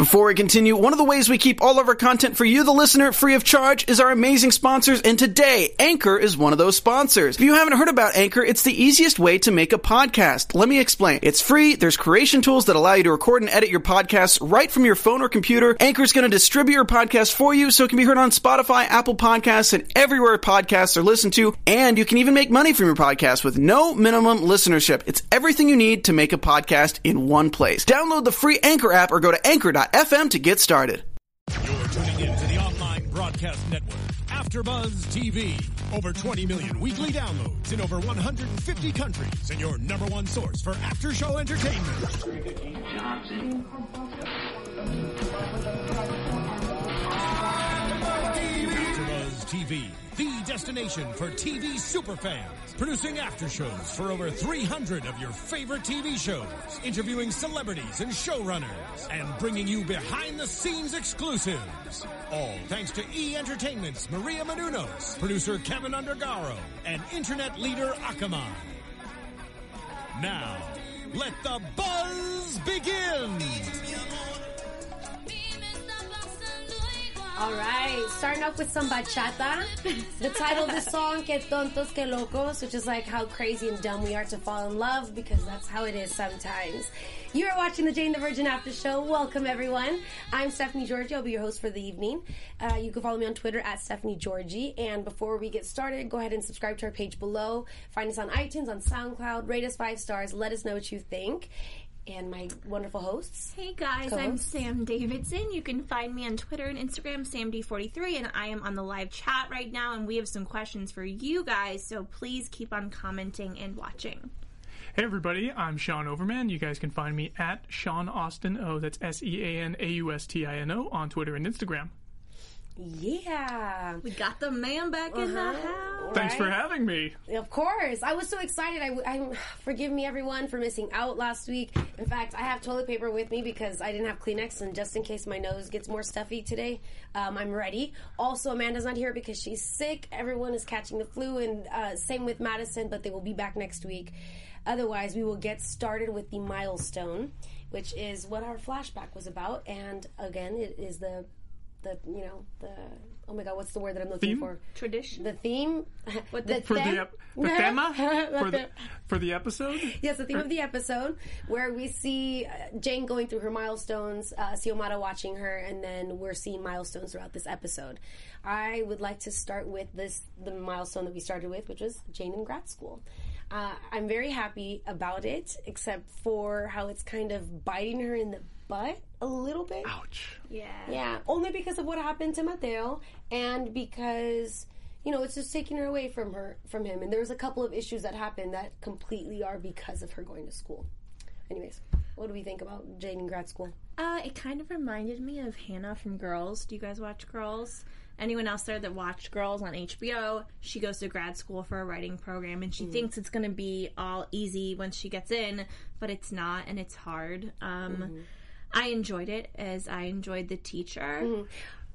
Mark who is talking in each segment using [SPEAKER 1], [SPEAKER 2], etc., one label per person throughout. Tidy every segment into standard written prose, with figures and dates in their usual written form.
[SPEAKER 1] Before we continue, one of the ways we keep all of our content for you, the listener, free of charge is our amazing sponsors, and today, Anchor is one of those sponsors. If you haven't heard about Anchor, it's the easiest way to make a podcast. Let me explain. It's free, there's creation tools that allow you to record and edit your podcasts right from your phone or computer. Anchor's going to distribute your podcast for you so it can be heard on Spotify, Apple Podcasts, and everywhere podcasts are listened to, and you can even make money from your podcast with no minimum listenership. It's everything you need to make a podcast in one place. Download the free Anchor app or go to anchor.fm to get started.
[SPEAKER 2] You're tuning in to the online broadcast network, AfterBuzz TV. Over 20 million weekly downloads in over 150 countries, and your number one source for after-show entertainment. AfterBuzz TV, the destination for TV superfans. Producing after shows for over 300 of your favorite TV shows, interviewing celebrities and showrunners, and bringing you behind-the-scenes exclusives. All thanks to E! Entertainment's Maria Menounos, producer Kevin Undergaro, and internet leader Akamai. Now, let the buzz begin!
[SPEAKER 3] All right, starting off with some bachata. The title of the song, Que Tontos, Que Locos, which is like how crazy and dumb we are to fall in love, because that's how it is sometimes. You are watching the Jane the Virgin After Show. Welcome, everyone. I'm Stephanie Georgie. I'll be your host for the evening. You can follow me on Twitter at Stephanie Georgie. And before we get started, go ahead and subscribe to our page below. Find us on iTunes, on SoundCloud. Rate us 5 stars. Let us know what you think. And my wonderful hosts.
[SPEAKER 4] Hey guys, I'm Sam Davidson. You can find me on Twitter and Instagram, SamD43, and I am on the live chat right now, and we have some questions for you guys, so please keep on commenting and watching.
[SPEAKER 5] Hey everybody, I'm Sean Overman. You guys can find me at Sean Austin O, that's SeanAustino on Twitter and Instagram.
[SPEAKER 3] Yeah.
[SPEAKER 4] We got the man back in the house.
[SPEAKER 5] Thanks for having me.
[SPEAKER 3] Of course. I was so excited. Forgive me, everyone, for missing out last week. In fact, I have toilet paper with me because I didn't have Kleenex, and just in case my nose gets more stuffy today, I'm ready. Also, Amanda's not here because she's sick. Everyone is catching the flu, and same with Madison, but they will be back next week. Otherwise, we will get started with the milestone, which is what our flashback was about. And again, it is the oh my god, what's the word that I'm looking for?
[SPEAKER 4] Tradition?
[SPEAKER 3] The theme?
[SPEAKER 5] For the episode?
[SPEAKER 3] Yes, the theme of the episode, where we see Jane going through her milestones, Xiomara watching her, and then we're seeing milestones throughout this episode. I would like to start with the milestone that we started with, which was Jane in grad school. I'm very happy about it, except for how it's kind of biting her in the butt a little bit.
[SPEAKER 5] Ouch.
[SPEAKER 3] Yeah, only because of what happened to Mateo, and because, it's just taking her away from him. And there's a couple of issues that happen that completely are because of her going to school. Anyways, what do we think about Jane in grad school?
[SPEAKER 4] It kind of reminded me of Hannah from Girls. Do you guys watch Girls? Anyone else there that watched Girls on HBO? She goes to grad school for a writing program, and she thinks it's going to be all easy once she gets in, but it's not, and it's hard. I enjoyed it, as I enjoyed the teacher.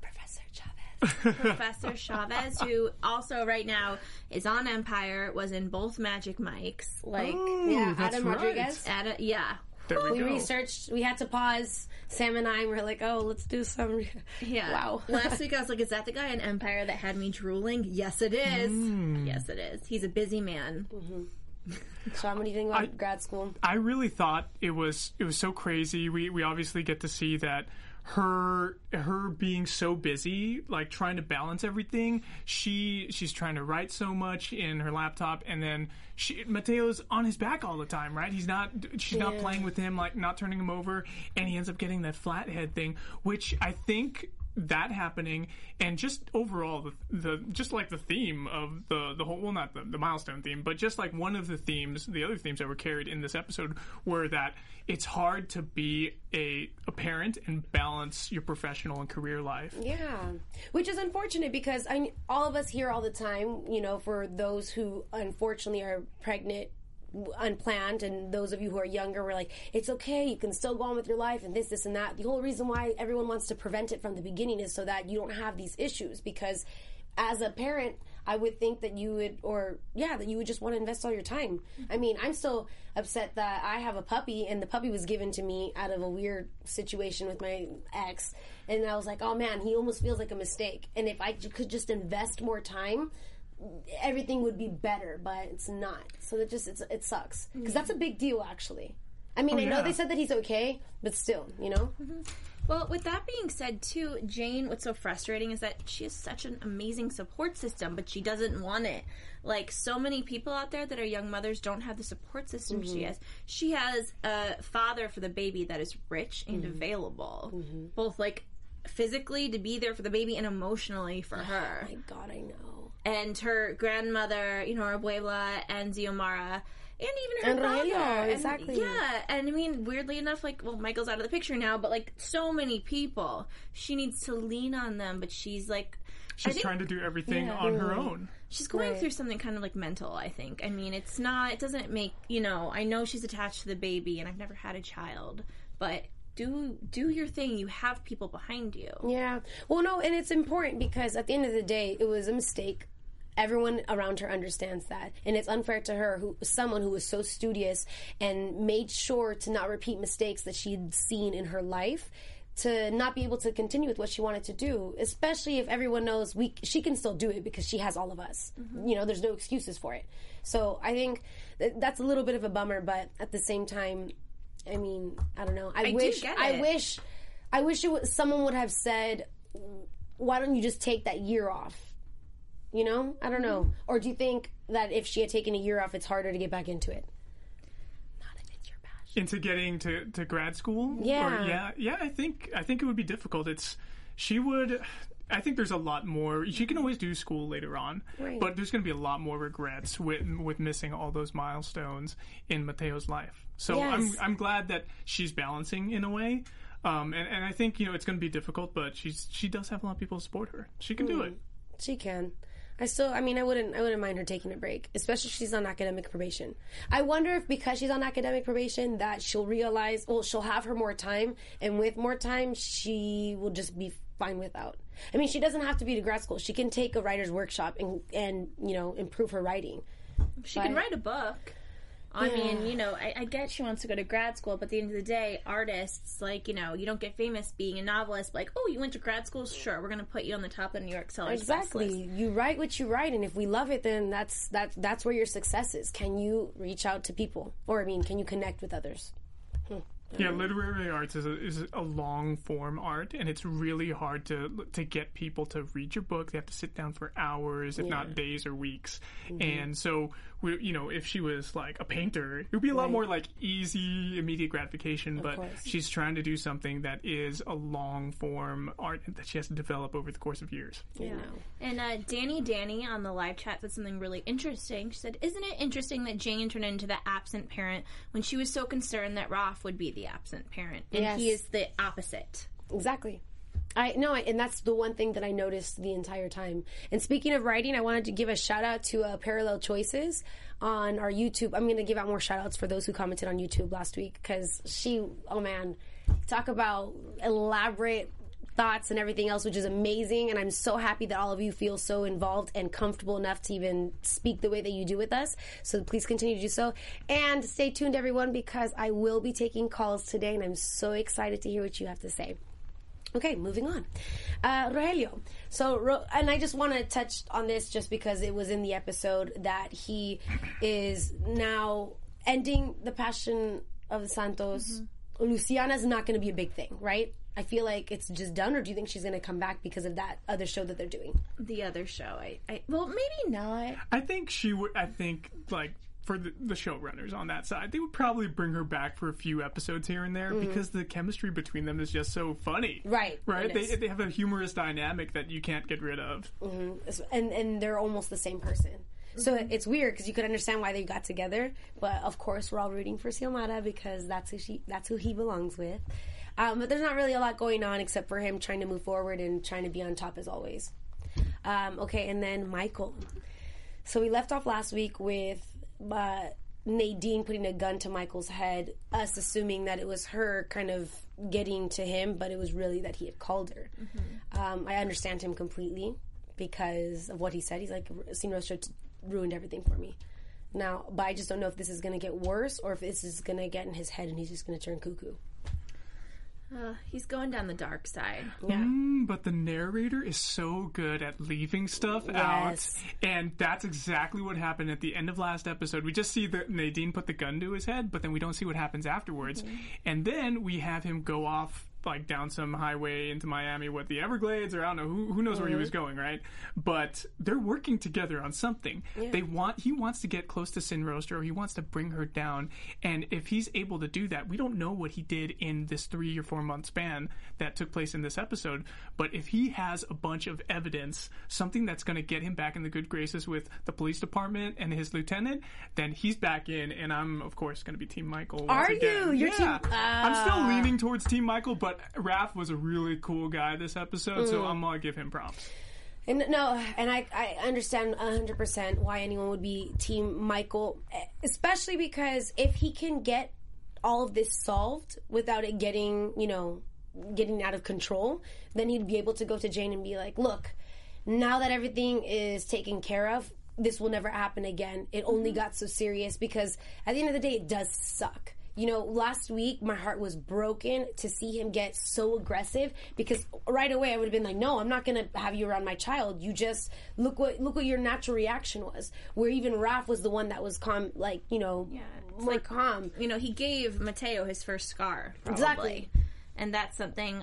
[SPEAKER 4] Professor Chavez, who also right now is on Empire, was in both Magic Mikes.
[SPEAKER 3] Adam Rodriguez.
[SPEAKER 5] There we go.
[SPEAKER 3] Researched. We had to pause. Sam and I were like, "Oh, let's do some."
[SPEAKER 4] Yeah.
[SPEAKER 3] Wow.
[SPEAKER 4] Last week I was like, "Is that the guy in Empire that had me drooling?" Yes, it is. Yes, it is. He's a busy man.
[SPEAKER 3] Sean, what do you think about grad school?
[SPEAKER 5] I really thought it was so crazy. We obviously get to see that her being so busy, like trying to balance everything. She's trying to write so much in her laptop, and then Mateo's on his back all the time, right? She's not playing with him, like not turning him over, and he ends up getting that flathead thing, which I think that happening, and just overall the just like the theme of the whole, well, not the milestone theme, but just like one of the other themes that were carried in this episode were that it's hard to be a parent and balance your professional and career life.
[SPEAKER 3] Yeah, which is unfortunate because all of us hear all the time, for those who unfortunately are pregnant unplanned, and those of you who are younger were like, it's okay, you can still go on with your life, and this and that. The whole reason why everyone wants to prevent it from the beginning is so that you don't have these issues, because as a parent, I would think that you would, that you would just want to invest all your time. I mean, I'm still upset that I have a puppy, and the puppy was given to me out of a weird situation with my ex, and I was like, oh man, he almost feels like a mistake. And if I could just invest more time, everything would be better, but it's not. So it sucks. Because that's a big deal, actually. I mean, I know they said that he's okay, but still, you know?
[SPEAKER 4] Mm-hmm. Well, with that being said, too, Jane, what's so frustrating is that she has such an amazing support system, but she doesn't want it. Like, so many people out there that are young mothers don't have the support system she has. She has a father for the baby that is rich and available, both, like, physically to be there for the baby and emotionally for her.
[SPEAKER 3] Oh, my God, I know.
[SPEAKER 4] And her grandmother, you know, her abuela and Xiomara, and even her
[SPEAKER 3] Rogelio,
[SPEAKER 4] father.
[SPEAKER 3] exactly.
[SPEAKER 4] Yeah, and I mean, weirdly enough, like, well, Michael's out of the picture now, but, like, so many people. She needs to lean on them, but she's, like...
[SPEAKER 5] She's trying to do everything on her own.
[SPEAKER 4] She's going through something kind of, like, mental, I think. I mean, it doesn't make, you know, I know she's attached to the baby, and I've never had a child, but... Do your thing. You have people behind you.
[SPEAKER 3] Yeah. Well, no, and it's important because at the end of the day, it was a mistake. Everyone around her understands that. And it's unfair to her, someone who was so studious and made sure to not repeat mistakes that she'd seen in her life, to not be able to continue with what she wanted to do, especially if everyone knows she can still do it because she has all of us. You know, there's no excuses for it. So I think that's a little bit of a bummer, but at the same time, I mean, I don't know. I wish someone would have said, why don't you just take that year off? You know? I don't know. Or do you think that if she had taken a year off, it's harder to get back into it? Not if it's your passion.
[SPEAKER 5] Into getting to grad school?
[SPEAKER 3] Yeah.
[SPEAKER 5] Yeah, I think it would be difficult. I think there's a lot more. She can always do school later on, but there's going to be a lot more regrets with missing all those milestones in Mateo's life. So
[SPEAKER 3] yes.
[SPEAKER 5] I'm glad that she's balancing in a way, and I think, you know, it's going to be difficult, but she does have a lot of people to support her. She can do it.
[SPEAKER 3] She can. I wouldn't mind her taking a break, especially if she's on academic probation. I wonder if because she's on academic probation that she'll realize, she'll have her more time, and with more time, she will just be fine without. I mean, she doesn't have to be to grad school. She can take a writer's workshop and you know, improve her writing.
[SPEAKER 4] She can write a book. I mean, you know, I get she wants to go to grad school, but at the end of the day, artists, like, you know, you don't get famous being a novelist. Like, oh, you went to grad school? Sure, we're going to put you on the top of the New York Sellers
[SPEAKER 3] Exactly.
[SPEAKER 4] Best list.
[SPEAKER 3] You write what you write, and if we love it, then that's where your success is. Can you reach out to people? Or, I mean, can you connect with others?
[SPEAKER 5] Yeah, literary arts is a long form art, and it's really hard to get people to read your book. They have to sit down for hours, if not days or weeks. And so, you know, if she was like a painter, it would be a lot more like easy, immediate gratification. But she's trying to do something that is a long form art that she has to develop over the course of years.
[SPEAKER 4] Yeah. And Danny on the live chat said something really interesting. She said, "Isn't it interesting that Jane turned into the absent parent when she was so concerned that Raph would be the absent parent, and he is the opposite?"
[SPEAKER 3] Exactly. I know, and that's the one thing that I noticed the entire time. And speaking of writing, I wanted to give a shout out to Parallel Choices on our YouTube. I'm going to give out more shout outs for those who commented on YouTube last week, because talk about elaborate thoughts and everything else, which is amazing. And I'm so happy that all of you feel so involved and comfortable enough to even speak the way that you do with us. So please continue to do so. And stay tuned, everyone, because I will be taking calls today, and I'm so excited to hear what you have to say. Okay, moving on. Rogelio. So, and I just want to touch on this just because it was in the episode that he is now ending the Passion of Santos. Luciana's not going to be a big thing, right? I feel like it's just done, or do you think she's going to come back because of that other show that they're doing?
[SPEAKER 4] The other show, well, maybe not.
[SPEAKER 5] I think she would. I think, like, for the showrunners on that side, they would probably bring her back for a few episodes here and there because the chemistry between them is just so funny. Right. They have a humorous dynamic that you can't get rid of.
[SPEAKER 3] And they're almost the same person. So it's weird because you could understand why they got together, but of course we're all rooting for Xiomara because that's who he belongs with. But there's not really a lot going on except for him trying to move forward and trying to be on top as always. Okay, and then Michael. So we left off last week with Nadine putting a gun to Michael's head, us assuming that it was her kind of getting to him, but it was really that he had called her. I understand him completely because of what he said. He's like, Sin Rostro ruined everything for me. Now, but I just don't know if this is going to get worse or if this is going to get in his head and he's just going to turn cuckoo.
[SPEAKER 4] He's going down the dark side.
[SPEAKER 3] Yeah.
[SPEAKER 5] But the narrator is so good at leaving stuff out. And that's exactly what happened at the end of last episode. We just see that Nadine put the gun to his head, but then we don't see what happens afterwards. And then we have him go off like down some highway into Miami with the Everglades, or I don't know, who knows where he was going, right? But they're working together on something. He wants to get close to Sin Rostro. He wants to bring her down. And if he's able to do that, we don't know what he did in this 3 or 4 month span that took place in this episode. But if he has a bunch of evidence, something that's going to get him back in the good graces with the police department and his lieutenant, then he's back in. And I'm, of course, going to be Team Michael.
[SPEAKER 3] Are you? You're Team...
[SPEAKER 5] I'm still leaning towards Team Michael, but Raph was a really cool guy this episode, so I'm going to give him props.
[SPEAKER 3] And I understand 100% why anyone would be Team Michael, especially because if he can get all of this solved without it getting out of control, then he'd be able to go to Jane and be like, look, now that everything is taken care of, this will never happen again. It only got so serious because at the end of the day, it does suck. Last week, my heart was broken to see him get so aggressive because right away I would have been like, no, I'm not going to have you around my child. You just, look what your natural reaction was. Where even Raph was the one that was calm, calm.
[SPEAKER 4] He gave Mateo his first scar, probably.
[SPEAKER 3] Exactly.
[SPEAKER 4] And that's something,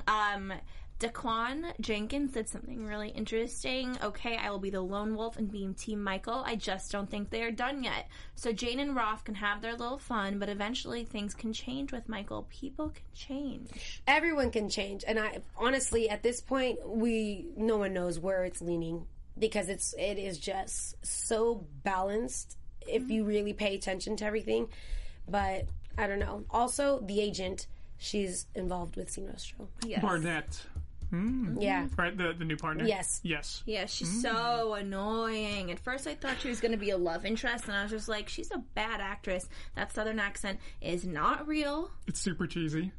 [SPEAKER 4] Daquan Jenkins did something really interesting. Okay, I will be the lone wolf and being Team Michael. I just don't think they are done yet. So Jane and Rolf can have their little fun, but eventually things can change with Michael. People can change.
[SPEAKER 3] Everyone can change. And honestly, at this point, no one knows where it's leaning because it is just so balanced if you really pay attention to everything. But I don't know. Also, the agent, she's involved with Sin Rostro.
[SPEAKER 4] Yes.
[SPEAKER 5] Barnett.
[SPEAKER 3] Yeah.
[SPEAKER 5] Right, the new partner?
[SPEAKER 3] Yes.
[SPEAKER 4] Yeah, she's so annoying. At first I thought she was going to be a love interest, and I was just like, she's a bad actress. That southern accent is not real.
[SPEAKER 5] It's super cheesy.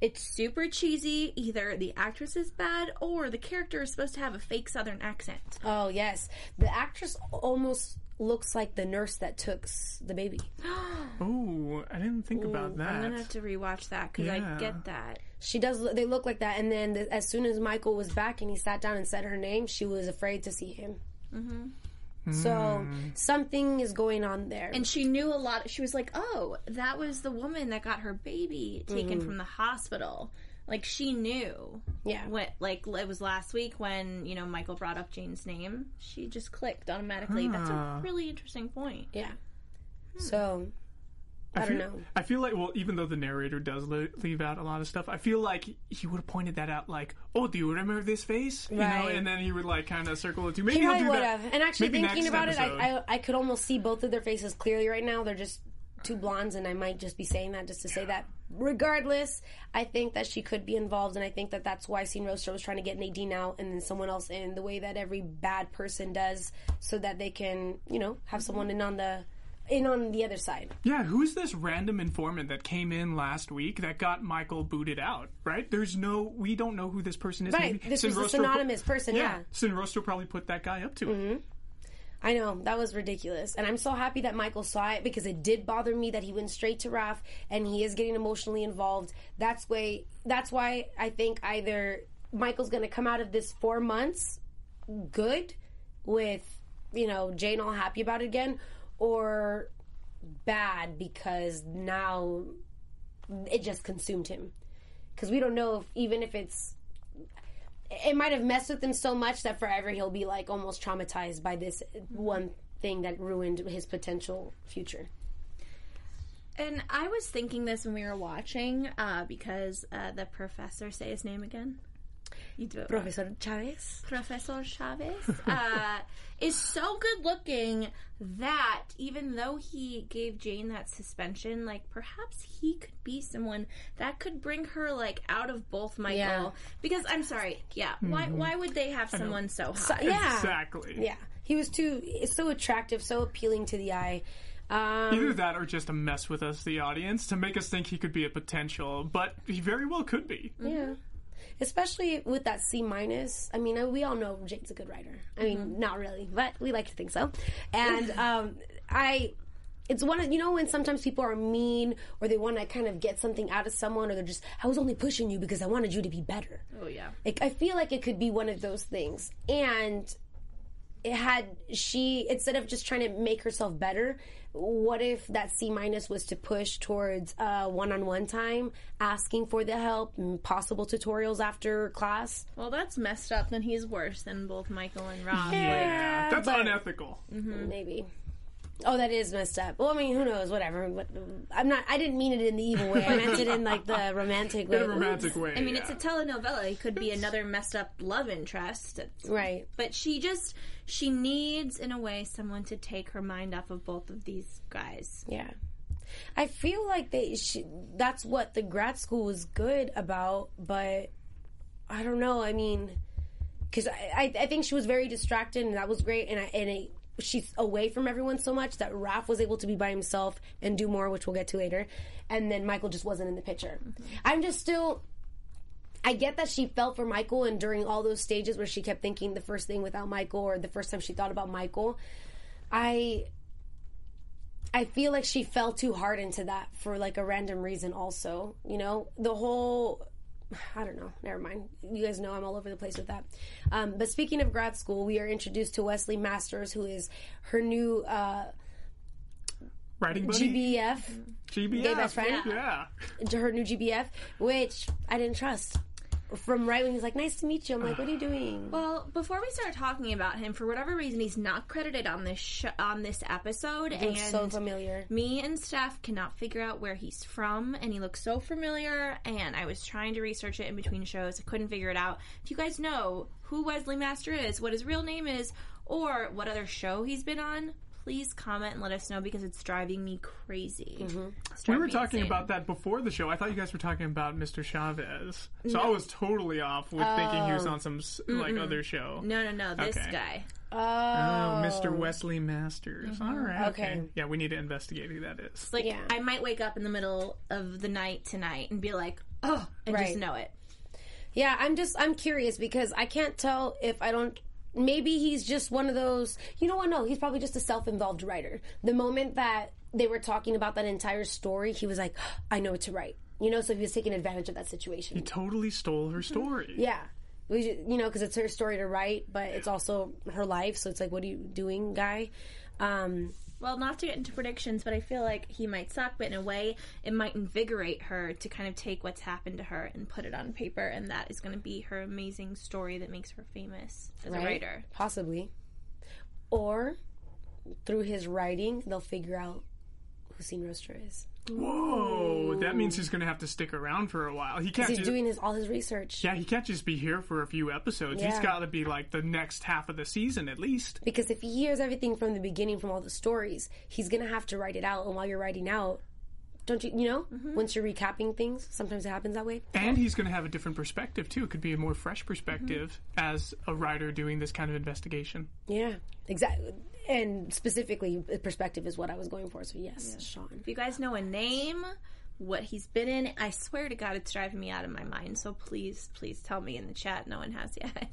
[SPEAKER 4] Either the actress is bad, or the character is supposed to have a fake southern accent.
[SPEAKER 3] Oh, yes. The actress almost looks like the nurse that took the baby.
[SPEAKER 5] Oh, I didn't think about that.
[SPEAKER 4] I'm going to have to rewatch that, because I get that.
[SPEAKER 3] She does. They look like that. And then as soon as Michael was back and he sat down and said her name, she was afraid to see him. So something is going on there.
[SPEAKER 4] And she knew a lot. She was like, oh, that was the woman that got her baby taken from the hospital. Like, she knew.
[SPEAKER 3] Yeah.
[SPEAKER 4] It was last week when, Michael brought up Jane's name. She just clicked automatically. That's a really interesting point.
[SPEAKER 3] Yeah. So... I don't know.
[SPEAKER 5] I feel like, well, even though the narrator does leave out a lot of stuff, I feel like he would have pointed that out, like, oh, do you remember this face?
[SPEAKER 3] Right.
[SPEAKER 5] And then he would, kind of circle it too. Maybe
[SPEAKER 3] he
[SPEAKER 5] he'll do
[SPEAKER 3] would
[SPEAKER 5] that.
[SPEAKER 3] have. And actually,
[SPEAKER 5] maybe
[SPEAKER 3] thinking about
[SPEAKER 5] episode.
[SPEAKER 3] it, I could almost see both of their faces clearly right now. They're just two blondes, and I might just be saying that just to say that. Regardless, I think that she could be involved, and I think that that's why Sin Rostro was trying to get Nadine out and then someone else in, the way that every bad person does, so that they can, have someone in on the other side.
[SPEAKER 5] Yeah, who's this random informant that came in last week that got Michael booted out, right? We don't know who this person is.
[SPEAKER 3] Right,
[SPEAKER 5] Maybe
[SPEAKER 3] this was this anonymous person, yeah.
[SPEAKER 5] Sin Rostro probably put that guy up to it.
[SPEAKER 3] I know, that was ridiculous. And I'm so happy that Michael saw it, because it did bother me that he went straight to Raph, and he is getting emotionally involved. That's why I think either Michael's going to come out of this 4 months good with, Jane all happy about it again, or bad because now it just consumed him. Because we don't know if it might have messed with him so much that forever he'll be almost traumatized by this one thing that ruined his potential future.
[SPEAKER 4] And I was thinking this when we were watching, because the professor, say his name again. You do it.
[SPEAKER 3] Professor Chavez.
[SPEAKER 4] Professor Chavez is so good looking that even though he gave Jane that suspension, perhaps he could be someone that could bring her out of both Michael. Yeah. Because I'm sorry, why would they have someone so hot?
[SPEAKER 5] Exactly.
[SPEAKER 3] Yeah, he was so attractive, so appealing to the eye.
[SPEAKER 5] Either that or just to mess with us, the audience, to make us think he could be a potential, but he very well could be.
[SPEAKER 3] Yeah. especially with that C-. I mean, we all know Jane's a good writer. I mean, not really, but we like to think so. And it's one of, when sometimes people are mean or they want to kind of get something out of someone, or they're just, I was only pushing you because I wanted you to be better.
[SPEAKER 4] Oh, yeah.
[SPEAKER 3] Like, I feel like it could be one of those things. And instead of just trying to make herself better, what if that C- was to push towards one-on-one time, asking for the help, possible tutorials after class?
[SPEAKER 4] Well, that's messed up. Then he's worse than both Michael and Rob.
[SPEAKER 5] Yeah, that's unethical.
[SPEAKER 3] Maybe. Oh, that is messed up. Well, I mean, who knows? Whatever. But I didn't mean it in the evil way. I meant it in like the romantic way.
[SPEAKER 5] In a romantic way.
[SPEAKER 4] I mean, it's a telenovela. It could be another messed up love interest.
[SPEAKER 3] Right.
[SPEAKER 4] But she needs, in a way, someone to take her mind off of both of these guys.
[SPEAKER 3] Yeah. I feel like that's what the grad school was good about, but I don't know. I mean, because I think she was very distracted, and that was great, and she's away from everyone so much that Raph was able to be by himself and do more, which we'll get to later. And then Michael just wasn't in the picture. I'm just still... I get that she felt for Michael, and during all those stages where she kept thinking the first thing without Michael, or the first time she thought about Michael, I feel like she fell too hard into that for like a random reason also. The whole... I don't know. Never mind. You guys know I'm all over the place with that. But speaking of grad school, we are introduced to Wesley Masters, who is her new
[SPEAKER 5] writing buddy?
[SPEAKER 3] GBF. Gay best friend.
[SPEAKER 5] Yeah.
[SPEAKER 3] Her new GBF, which I didn't trust. From right when he's like, nice to meet you, I'm like, what are you doing?
[SPEAKER 4] Well, before we start talking about him, for whatever reason, he's not credited on this on this episode.
[SPEAKER 3] He looks so familiar.
[SPEAKER 4] Me and Steph cannot figure out where he's from, and he looks so familiar, and I was trying to research it in between shows. I couldn't figure it out. If you guys know who Wesley Master is, what his real name is, or what other show he's been on, please comment and let us know, because it's driving me crazy.
[SPEAKER 5] We were talking about that before the show. I thought you guys were talking about Mr. Chavez. So I was totally off with thinking he was on some other show.
[SPEAKER 4] No, this guy.
[SPEAKER 5] Oh, Mr. Wesley Masters. All right. Okay. Yeah, we need to investigate who that is.
[SPEAKER 4] It's like, I might wake up in the middle of the night tonight and be like, oh, and just know it.
[SPEAKER 3] Yeah, I'm curious, because I can't tell if I don't... Maybe he's just one of those... You know what? No, he's probably just a self-involved writer. The moment that they were talking about that entire story, he was like, I know what to write. So he was taking advantage of that situation.
[SPEAKER 5] He totally stole her story.
[SPEAKER 3] Yeah. Because it's her story to write, but it's also her life, so it's like, what are you doing, guy?
[SPEAKER 4] Well, not to get into predictions, but I feel like he might suck, but in a way, it might invigorate her to kind of take what's happened to her and put it on paper, and that is going to be her amazing story that makes her famous as a writer.
[SPEAKER 3] Possibly. Or, through his writing, they'll figure out who Scene Roaster is.
[SPEAKER 5] Whoa, that means he's going to have to stick around for a while. He can't.
[SPEAKER 3] He's doing all his research.
[SPEAKER 5] Yeah, he can't just be here for a few episodes.
[SPEAKER 3] Yeah.
[SPEAKER 5] He's got to be like the next half of the season at least.
[SPEAKER 3] Because if he hears everything from the beginning, from all the stories, he's going to have to write it out. And while you're writing out, don't you, once you're recapping things, sometimes it happens that way.
[SPEAKER 5] And he's going to have a different perspective, too. It could be a more fresh perspective as a writer doing this kind of investigation.
[SPEAKER 3] Yeah, exactly. And specifically, perspective is what I was going for. So, yes, Sean.
[SPEAKER 4] If you guys know a name, what he's been in, I swear to God, it's driving me out of my mind. So please, please tell me in the chat. No one has yet.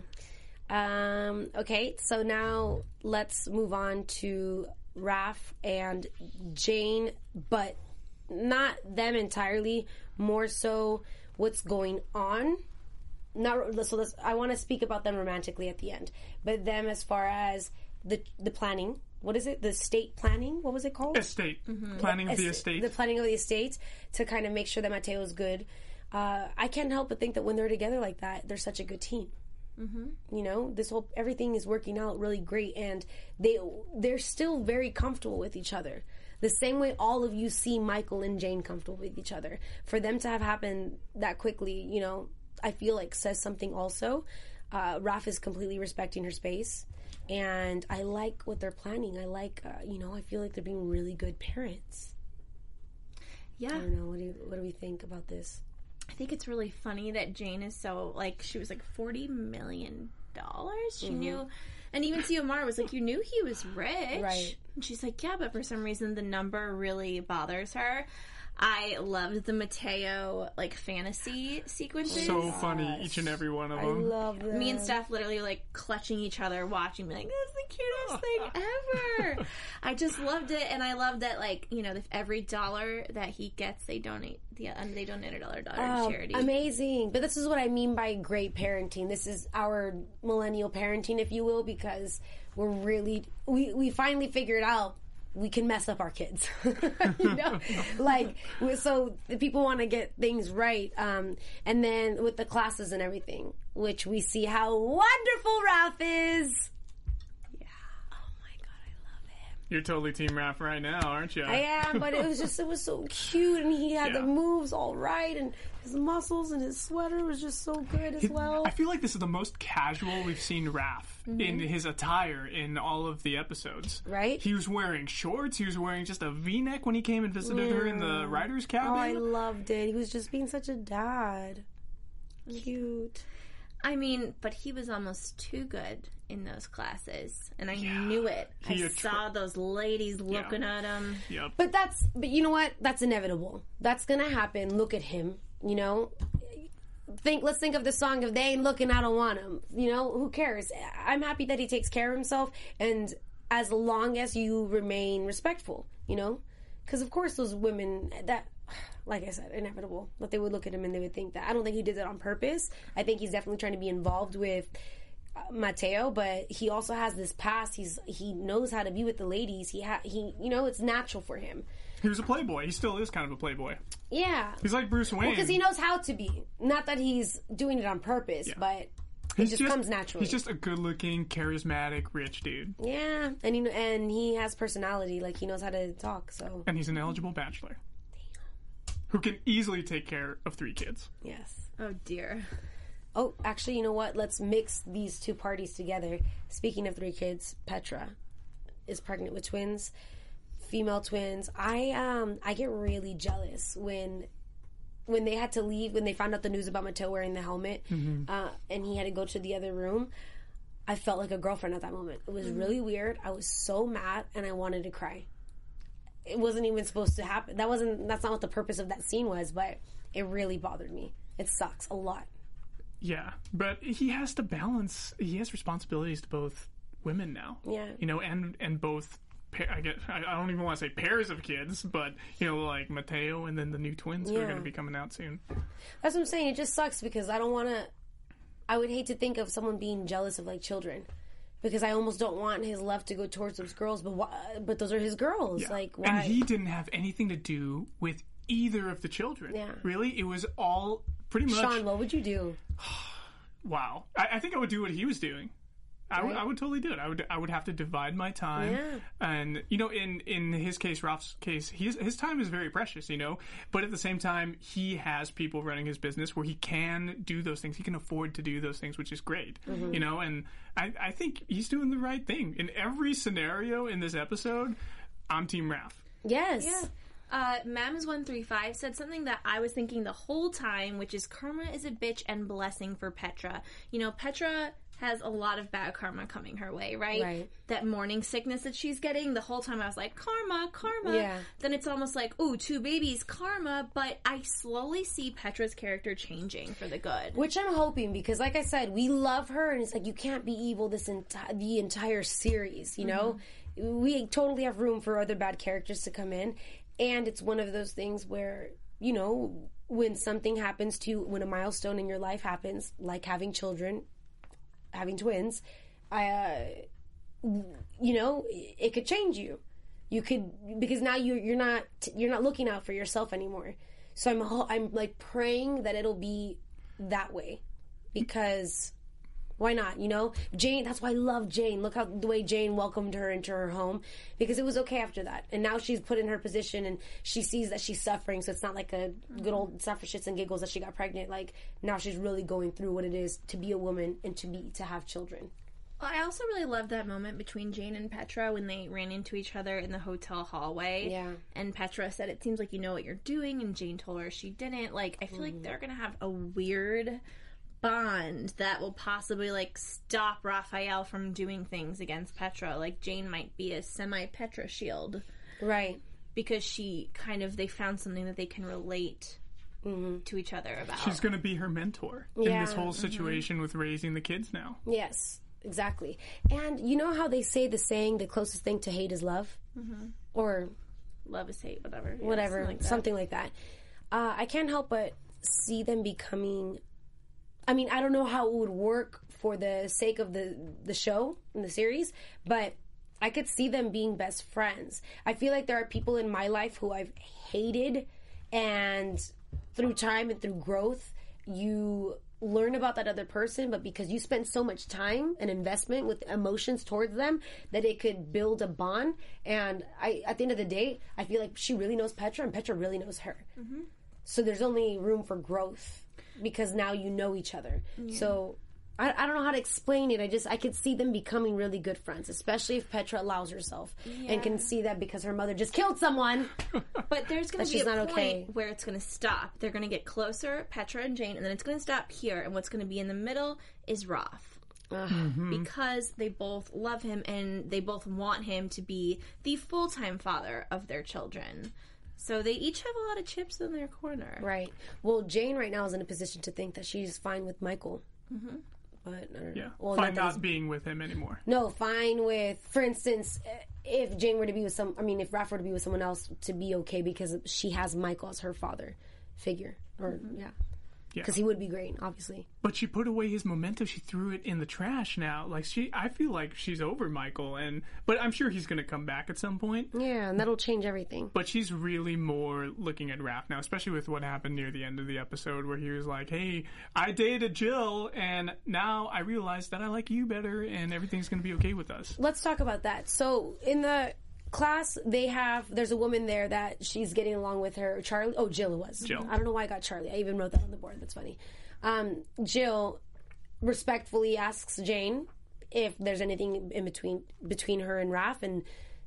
[SPEAKER 3] Okay, so now let's move on to Raph and Jane, but not them entirely, more so what's going on. I want to speak about them romantically at the end, but them as far as the planning. What is it? The estate planning? What was it called?
[SPEAKER 5] Estate. Planning of the estate. The
[SPEAKER 3] planning of the estate to kind of make sure that Mateo is good. I can't help but think that when they're together like that, they're such a good team. Everything is working out really great, and they're still very comfortable with each other. The same way all of you see Michael and Jane comfortable with each other. For them to have happened that quickly, I feel like says something also. Raph is completely respecting her space, and I like what they're planning. I like, I feel like they're being really good parents.
[SPEAKER 4] Yeah.
[SPEAKER 3] I don't know. What do we think about this?
[SPEAKER 4] I think it's really funny that Jane is so, she was like $40 million. She knew, and even Xiomara was like, you knew he was rich.
[SPEAKER 3] Right.
[SPEAKER 4] And she's like, yeah, but for some reason the number really bothers her. I loved the Mateo, like, fantasy sequences.
[SPEAKER 5] So funny, each and every one of
[SPEAKER 3] I
[SPEAKER 5] them.
[SPEAKER 3] love that.
[SPEAKER 4] Me and Steph literally, like, clutching each other, watching, being like, that's the cutest thing ever. I just loved it, and I love that, like, you know, every dollar that he gets, they donate $1 to charity.
[SPEAKER 3] Amazing. But this is what I mean by great parenting. This is our millennial parenting, if you will, because we're really, we finally figured out we can mess up our kids. You know? Like, so the people want to get things right. And then with the classes and everything, which we see how wonderful Ralph is. Yeah. Oh my God, I love him.
[SPEAKER 5] You're totally Team Raph right now, aren't you?
[SPEAKER 3] I am, but it was so cute, and he had the moves all right, and his muscles and his sweater was just so good as well.
[SPEAKER 5] I feel like this is the most casual we've seen Raph in his attire in all of the episodes.
[SPEAKER 3] Right?
[SPEAKER 5] He was wearing shorts. He was wearing just a V-neck when he came and visited her in the writer's cabin.
[SPEAKER 3] Oh, I loved it. He was just being such a dad. Cute.
[SPEAKER 4] I mean, but he was almost too good in those classes, and I knew it. I saw those ladies looking at him.
[SPEAKER 5] Yep.
[SPEAKER 3] But you know what? That's inevitable. That's gonna happen. Look at him. You know, let's think of the song of "They Ain't Looking, I Don't Want Him." You know, who cares? I'm happy that he takes care of himself, and as long as you remain respectful, you know, because of course those women that, like I said, inevitable that they would look at him and they would think that. I don't think he did that on purpose. I think he's definitely trying to be involved with Mateo, but he also has this past. He knows how to be with the ladies. He you know, it's natural for him.
[SPEAKER 5] He was a playboy. He still is kind of a playboy.
[SPEAKER 3] Yeah.
[SPEAKER 5] He's like Bruce Wayne.
[SPEAKER 3] Because he knows how to be. Not that he's doing it on purpose, but it just comes naturally.
[SPEAKER 5] He's just a good-looking, charismatic, rich dude.
[SPEAKER 3] Yeah, and he has personality. Like, he knows how to talk, so.
[SPEAKER 5] And he's an eligible bachelor. Who can easily take care of 3 kids.
[SPEAKER 3] Yes.
[SPEAKER 4] Oh, dear.
[SPEAKER 3] Oh, actually, you know what? Let's mix these two parties together. Speaking of 3 kids, Petra is pregnant with twins. Female twins. I get really jealous when they had to leave, when they found out the news about Mateo wearing the helmet, and he had to go to the other room. I felt like a girlfriend at that moment. It was really weird. I was so mad, and I wanted to cry. It wasn't even supposed to happen. That's not what the purpose of that scene was, but it really bothered me. It sucks a lot.
[SPEAKER 5] Yeah, but he has to balance. He has responsibilities to both women now.
[SPEAKER 3] Yeah.
[SPEAKER 5] You know, and both. I don't even want to say pairs of kids, but, you know, like Mateo and then the new twins who are going to be coming out soon.
[SPEAKER 3] That's what I'm saying. It just sucks because I would hate to think of someone being jealous of, like, children. Because I almost don't want his love to go towards those girls, but those are his girls.
[SPEAKER 5] Yeah.
[SPEAKER 3] Like, why?
[SPEAKER 5] And he didn't have anything to do with either of the children. Yeah. Really? It was all pretty much...
[SPEAKER 3] Sean, what would you do?
[SPEAKER 5] Wow. I think I would do what he was doing. I would totally do it. I would have to divide my time, and you know, in his case, Ralph's case, his time is very precious, you know. But at the same time, he has people running his business where he can do those things. He can afford to do those things, which is great, you know. And I think he's doing the right thing in every scenario in this episode. I'm Team Raph.
[SPEAKER 3] Yes.
[SPEAKER 4] Yeah. Mams135 said something that I was thinking the whole time, which is karma is a bitch and blessing for Petra. You know, Petra has a lot of bad karma coming her way, right? That morning sickness that she's getting, the whole time I was like, karma.
[SPEAKER 3] Yeah.
[SPEAKER 4] Then it's almost like, ooh, 2 babies, karma. But I slowly see Petra's character changing for the good.
[SPEAKER 3] Which I'm hoping, because like I said, we love her, and it's like, you can't be evil the entire series, you know? We totally have room for other bad characters to come in. And it's one of those things where, you know, when something happens to you, when a milestone in your life happens, like having children, having twins, you know, it could change you. You could, because now you're not looking out for yourself anymore. So I'm like praying that it'll be that way, because why not? You know, Jane. That's why I love Jane. Look how the way Jane welcomed her into her home, because it was okay after that. And now she's put in her position, and she sees that she's suffering. So it's not like a good old suffer shits and giggles that she got pregnant. Like, now she's really going through what it is to be a woman and to have children.
[SPEAKER 4] Well, I also really loved that moment between Jane and Petra when they ran into each other in the hotel hallway.
[SPEAKER 3] Yeah.
[SPEAKER 4] And Petra said, "It seems like you know what you're doing," and Jane told her she didn't. Like, I feel like they're gonna have a weird bond that will possibly, like, stop Raphael from doing things against Petra. Like, Jane might be a semi-Petra shield.
[SPEAKER 3] Right.
[SPEAKER 4] because they found something that they can relate to each other about.
[SPEAKER 5] She's going to be her mentor in this whole situation with raising the kids now.
[SPEAKER 3] Yes, exactly. And you know how they say the saying, the closest thing to hate is love? Or
[SPEAKER 4] love is hate, whatever.
[SPEAKER 3] Whatever, something like that. I can't help but see them becoming... I mean, I don't know how it would work for the sake of the show and the series, but I could see them being best friends. I feel like there are people in my life who I've hated, and through time and through growth, you learn about that other person, but because you spend so much time and investment with emotions towards them, that it could build a bond. And at the end of the day, I feel like she really knows Petra, and Petra really knows her. So there's only room for growth because now you know each other. So I don't know how to explain it. I could see them becoming really good friends, especially if Petra allows herself and can see that because her mother just killed someone.
[SPEAKER 4] But there's going to be a point where it's going to stop. They're going to get closer, Petra and Jane, and then it's going to stop here. And what's going to be in the middle is Raph. Because they both love him and they both want him to be the full-time father of their children. So they each have a lot of chips in their corner.
[SPEAKER 3] Right. Well, Jane right now is in a position to think that she's fine with Michael. But I don't know. Well,
[SPEAKER 5] fine not being with him anymore.
[SPEAKER 3] No, fine with, for instance, if Jane were to be with if Raph were to be with someone else, to be okay because she has Michael as her father figure. Or, because he would be great, obviously.
[SPEAKER 5] But she put away his memento. She threw it in the trash now. Like I feel like she's over Michael, but I'm sure he's going to come back at some point.
[SPEAKER 3] Yeah, and that'll change everything.
[SPEAKER 5] But she's really more looking at Raph now, especially with what happened near the end of the episode, where he was like, "Hey, I dated Jill, and now I realize that I like you better, and everything's going to be okay with us."
[SPEAKER 3] Let's talk about that. So in the class, there's a woman there that she's getting along with her. Charlie. Oh, Jill it was.
[SPEAKER 5] Jill.
[SPEAKER 3] I don't know why I got Charlie. I even wrote that on the board. That's funny. Jill respectfully asks Jane if there's anything in between her and Raph, and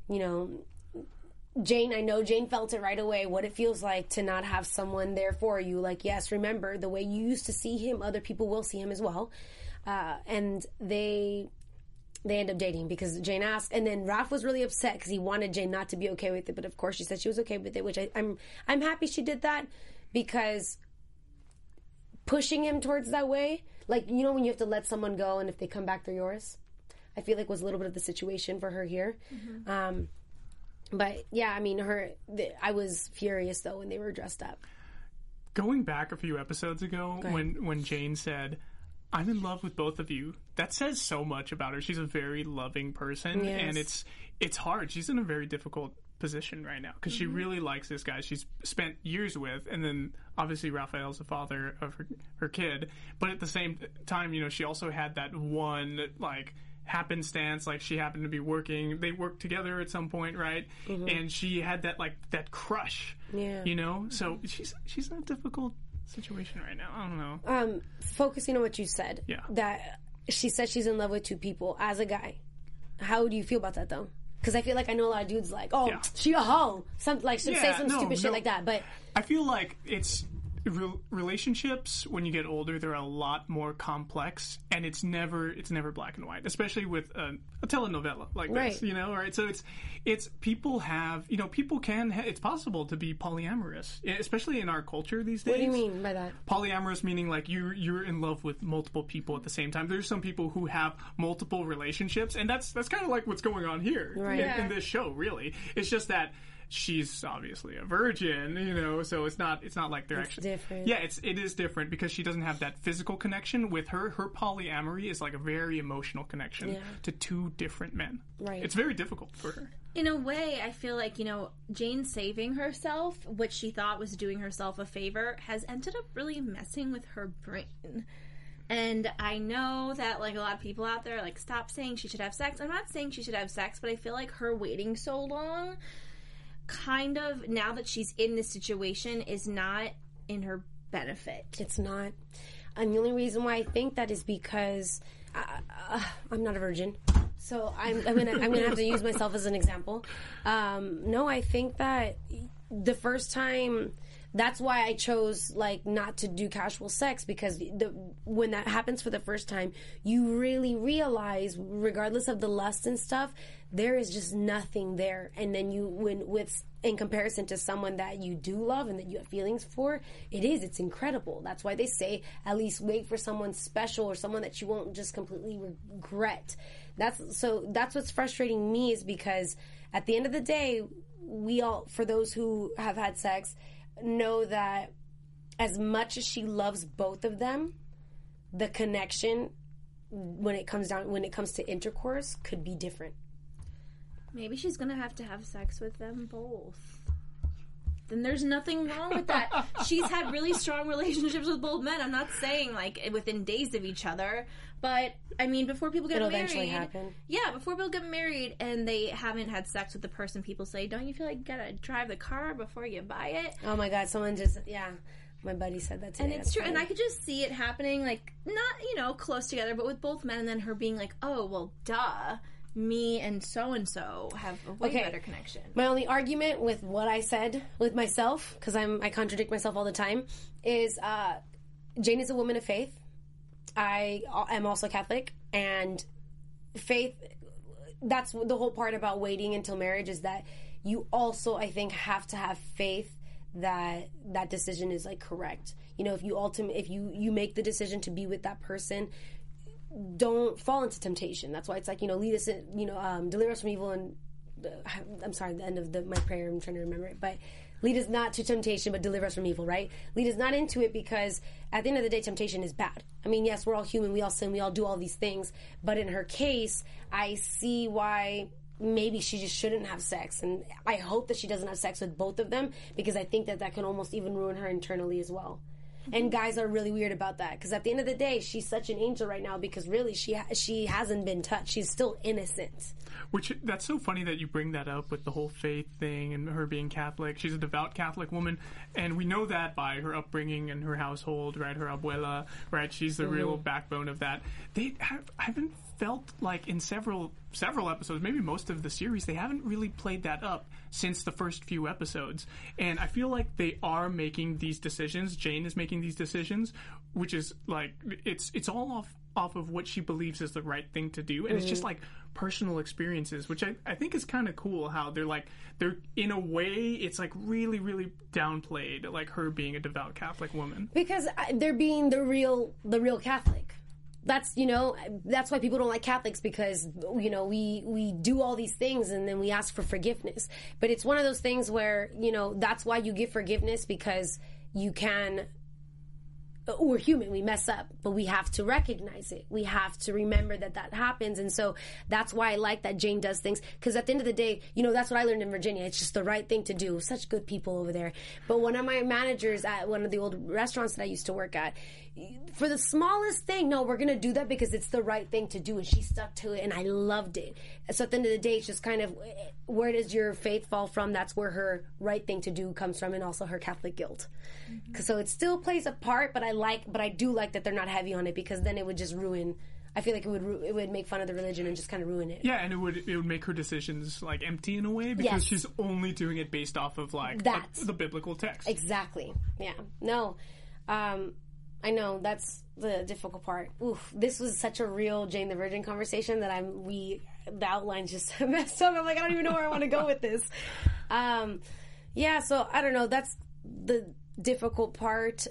[SPEAKER 3] I know Jane felt it right away, what it feels like to not have someone there for you. Like, yes, remember the way you used to see him, other people will see him as well. And they end up dating because Jane asked, and then Raph was really upset because he wanted Jane not to be okay with it, but of course she said she was okay with it, which I'm happy she did that, because pushing him towards that way, like, when you have to let someone go and if they come back they're yours, I feel like was a little bit of the situation for her here. But yeah, I mean, I was furious though when they were dressed up.
[SPEAKER 5] Going back a few episodes ago, when Jane said, "I'm in love with both of you," that says so much about her. She's a very loving person, and it's hard. She's in a very difficult position right now because she really likes this guy she's spent years with, and then obviously Raphael's the father of her kid. But at the same time, she also had that one happenstance, she happened to be working. They worked together at some point, right? And she had that crush. So she's in a difficult situation right now. I don't know.
[SPEAKER 3] Focusing on what you said, that she said she's in love with two people as a guy. How do you feel about that though? Because I feel like I know a lot of dudes she a hoe, something say some stupid shit like that. But
[SPEAKER 5] I feel like it's relationships when you get older, they're a lot more complex, and it's never black and white, especially with a telenovela like this, right? So it's people have, it's possible to be polyamorous, especially in our culture these days.
[SPEAKER 3] What do you mean by that?
[SPEAKER 5] Polyamorous meaning you're in love with multiple people at the same time. There's some people who have multiple relationships, and that's kind of like what's going on here in this show, really. It's just that she's obviously a virgin, so it's not like they're actually
[SPEAKER 3] different.
[SPEAKER 5] Yeah, it is different because she doesn't have that physical connection with her. Her polyamory is like a very emotional connection to two different men.
[SPEAKER 3] Right.
[SPEAKER 5] It's very difficult for her.
[SPEAKER 4] In a way, I feel like, Jane saving herself, which she thought was doing herself a favor, has ended up really messing with her brain. And I know that, a lot of people out there stop saying she should have sex. I'm not saying she should have sex, but I feel like her waiting so long, kind of, now that she's in this situation, is not in her benefit.
[SPEAKER 3] It's not. And the only reason why I think that is because I'm not a virgin, so I'm gonna have to use myself as an example. No, I think that the first time that's why I chose like not to do casual sex, because when that happens for the first time, you really realize, regardless of the lust and stuff, there is just nothing there. And then in comparison to someone that you do love and that you have feelings for, it's incredible. That's why they say at least wait for someone special or someone that you won't just completely regret. That's what's frustrating me, is because at the end of the day, we all, for those who have had sex, know that as much as she loves both of them, the connection when it comes to intercourse could be different.
[SPEAKER 4] Maybe she's gonna have to have sex with them both. Then there's nothing wrong with that. She's had really strong relationships with both men. I'm not saying like within days of each other, but I mean, before people get
[SPEAKER 3] It'll
[SPEAKER 4] married,
[SPEAKER 3] eventually happen.
[SPEAKER 4] Yeah, before people get married and they haven't had sex with the person, people say, "Don't you feel like you gotta drive the car before you buy it?"
[SPEAKER 3] Oh my God, my buddy said that today.
[SPEAKER 4] And it's true, and I could just see it happening, like not close together, but with both men, and then her being like, "Oh well, duh." Me and so have a way better connection.
[SPEAKER 3] My only argument with what I said with myself, because I contradict myself all the time, is Jane is a woman of faith. I am also Catholic, and faith, that's the whole part about waiting until marriage, is that you also, I think, have to have faith that that decision is like correct. If you make the decision to be with that person, don't fall into temptation. That's why it's like, lead us in, deliver us from evil. And I'm sorry, the end of my prayer, I'm trying to remember it, but lead us not to temptation, but deliver us from evil, right? Lead us not into it, because at the end of the day, temptation is bad. I mean, yes, we're all human, we all sin, we all do all these things, but in her case, I see why maybe she just shouldn't have sex, and I hope that she doesn't have sex with both of them, because I think that can almost even ruin her internally as well. And guys are really weird about that, because at the end of the day, she's such an angel right now, because really she hasn't been touched. She's still innocent.
[SPEAKER 5] Which, that's so funny that you bring that up with the whole faith thing and her being Catholic. She's a devout Catholic woman, and we know that by her upbringing and her household, right? Her abuela, right? She's the real backbone of that. They haven't felt like in several episodes, maybe most of the series, they haven't really played that up since the first few episodes. And I feel like they are making these decisions. Jane is making these decisions, which is like, it's all off of what she believes is the right thing to do. And it's just like personal experiences, which I think is kind of cool, how they're in a way, it's like really, really downplayed, like her being a devout Catholic woman.
[SPEAKER 3] Because they're being the real Catholic. That's why people don't like Catholics, because we do all these things and then we ask for forgiveness. But it's one of those things where that's why you give forgiveness, because you can. We're human, we mess up, but we have to recognize it. We have to remember that happens. And so that's why I like that Jane does things, because at the end of the day, that's what I learned in Virginia. It's just the right thing to do. Such good people over there. But one of my managers at one of the old restaurants that I used to work at, for the smallest thing, no, we're going to do that because it's the right thing to do. And she stuck to it, and I loved it. So at the end of the day, it's just kind of, where does your faith fall from? That's where her right thing to do comes from, and also her Catholic guilt. So it still plays a part, but I do like that they're not heavy on it, because then it would just ruin. I feel like it would make fun of the religion and just kind of ruin it.
[SPEAKER 5] Yeah, and it would make her decisions like empty in a way, because she's only doing it based off of like the biblical text.
[SPEAKER 3] Exactly. Yeah. No. I know that's the difficult part. Oof, this was such a real Jane the Virgin conversation that the outline's just messed up. I'm like, I don't even know where I want to go with this. Yeah, so I don't know. That's the difficult part.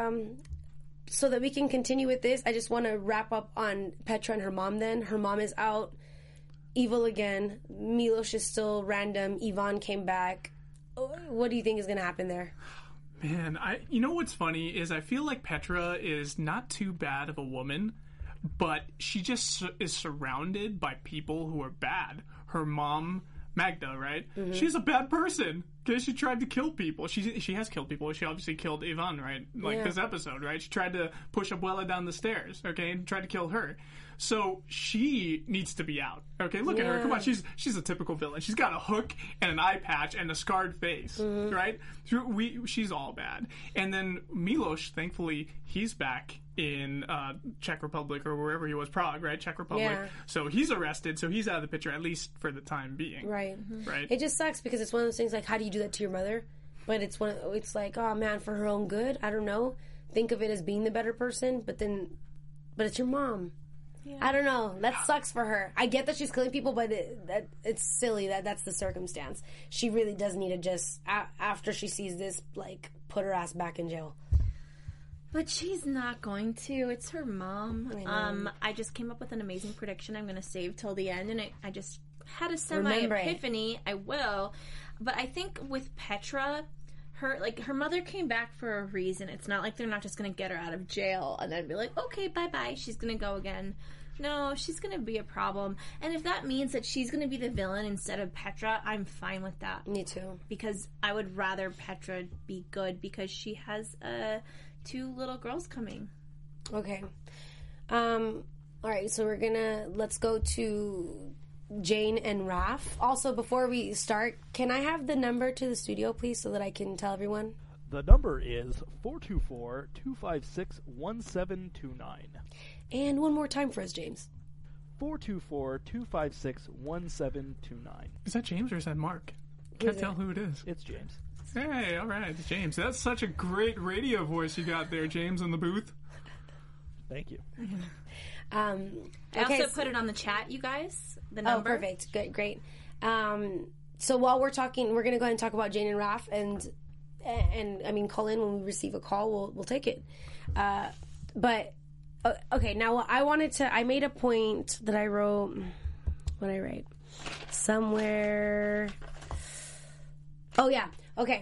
[SPEAKER 3] So that we can continue with this, I just want to wrap up on Petra and her mom then. Her mom is out, evil again. Milos is still random. Ivan came back. What do you think is going to happen there?
[SPEAKER 5] Man, you know what's funny is I feel like Petra is not too bad of a woman, but she just is surrounded by people who are bad. Her mom, Magda, right? Mm-hmm. She's a bad person. Okay, she tried to kill people. She has killed people. She obviously killed Ivan, right? Like this episode, right? She tried to push Abuela down the stairs, okay, and tried to kill her. So she needs to be out. Okay, look at her. Come on, she's a typical villain. She's got a hook and an eye patch and a scarred face, right? She's all bad. And then Milos, thankfully, he's back in Czech Republic or wherever he was, Prague, right? Czech Republic. Yeah. So he's arrested, so he's out of the picture, at least for the time being.
[SPEAKER 3] Right.
[SPEAKER 5] Right.
[SPEAKER 3] It just sucks because it's one of those things like, how do you do that to your mother? But it's like, oh man, for her own good. I don't know. Think of it as being the better person, but it's your mom. Yeah. I don't know. That sucks for her. I get that she's killing people, but it's silly that's the circumstance. She really does need to just, after she sees this, like, put her ass back in jail.
[SPEAKER 4] But she's not going to. It's her mom. I just came up with an amazing prediction I'm going to save till the end, and I just had a semi-epiphany. I will. But I think with Petra, her mother came back for a reason. It's not like they're not just going to get her out of jail and then be like, okay, bye-bye, she's going to go again. No, she's going to be a problem. And if that means that she's going to be the villain instead of Petra, I'm fine with that.
[SPEAKER 3] Me too.
[SPEAKER 4] Because I would rather Petra be good because she has 2 little girls coming.
[SPEAKER 3] Okay. All right, so let's go to Jane and Raph. Also, before we start, can I have the number to the studio, please, so that I can tell everyone?
[SPEAKER 6] The number is 424-256-1729.
[SPEAKER 3] And one more time for us, James.
[SPEAKER 6] 424-256-1729.
[SPEAKER 5] Is that James or is that Mark? Can't tell who it is.
[SPEAKER 6] It's James.
[SPEAKER 5] Hey, all right, it's James. That's such a great radio voice you got there, James, in the booth.
[SPEAKER 6] Thank you.
[SPEAKER 4] I also put it on the chat, you guys. The number.
[SPEAKER 3] Oh, perfect. Good, great. So while we're talking, we're going to go ahead and talk about Jane and Raph, and I mean, call in when we receive a call. We'll take it. But okay, now I made a point that I wrote. What did I write? Somewhere. Oh yeah. Okay.